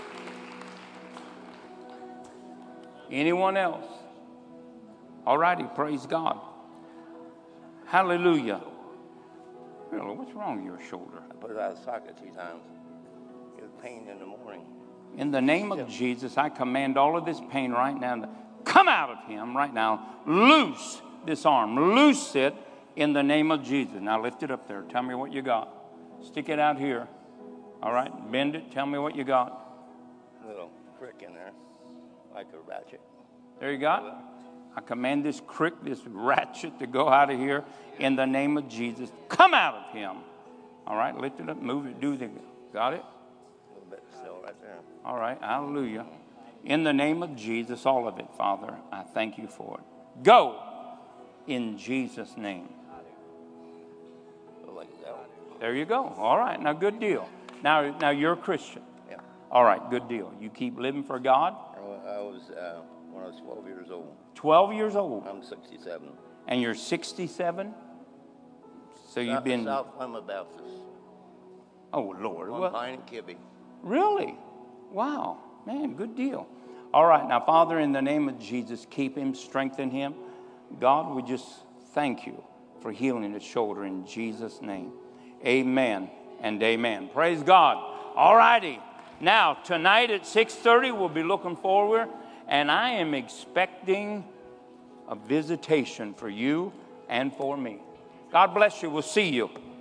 Speaker 11: Anyone else? All righty, praise God. Hallelujah. What's wrong with your shoulder?
Speaker 13: I put it out of socket 2 times. It was pain in the morning.
Speaker 11: In the name of Jesus, I command all of this pain right now to come out of him right now. Loose this arm. Loose it in the name of Jesus. Now lift it up there. Tell me what you got. Stick it out here. All right. Bend it. Tell me what you got.
Speaker 13: A little crick in there, like a ratchet.
Speaker 11: There you got. I command this crick, this ratchet to go out of here in the name of Jesus. Come out of him. All right. Lift it up. Move it. Do the. Got it?
Speaker 13: A little bit still right there.
Speaker 11: All right. Hallelujah. In the name of Jesus, all of it, Father, I thank you for it. Go in Jesus' name. There you go. All right. Now, good deal. Now you're a Christian.
Speaker 13: Yeah.
Speaker 11: All right. Good deal. You keep living for God?
Speaker 13: I was when I was 12 years old.
Speaker 11: 12 years old?
Speaker 13: I'm 67.
Speaker 11: And you're 67? So you've been...
Speaker 13: South Plymouth Baptist.
Speaker 11: Oh, Lord.
Speaker 13: On Pine and Kibbe.
Speaker 11: Really? Wow. Man, good deal. All right. Now, Father, in the name of Jesus, keep him, strengthen him. God, we just thank you for healing his shoulder in Jesus' name. Amen and amen. Praise God. All righty. Now, tonight at 6:30, we'll be looking forward, and I am expecting a visitation for you and for me. God bless you. We'll see you.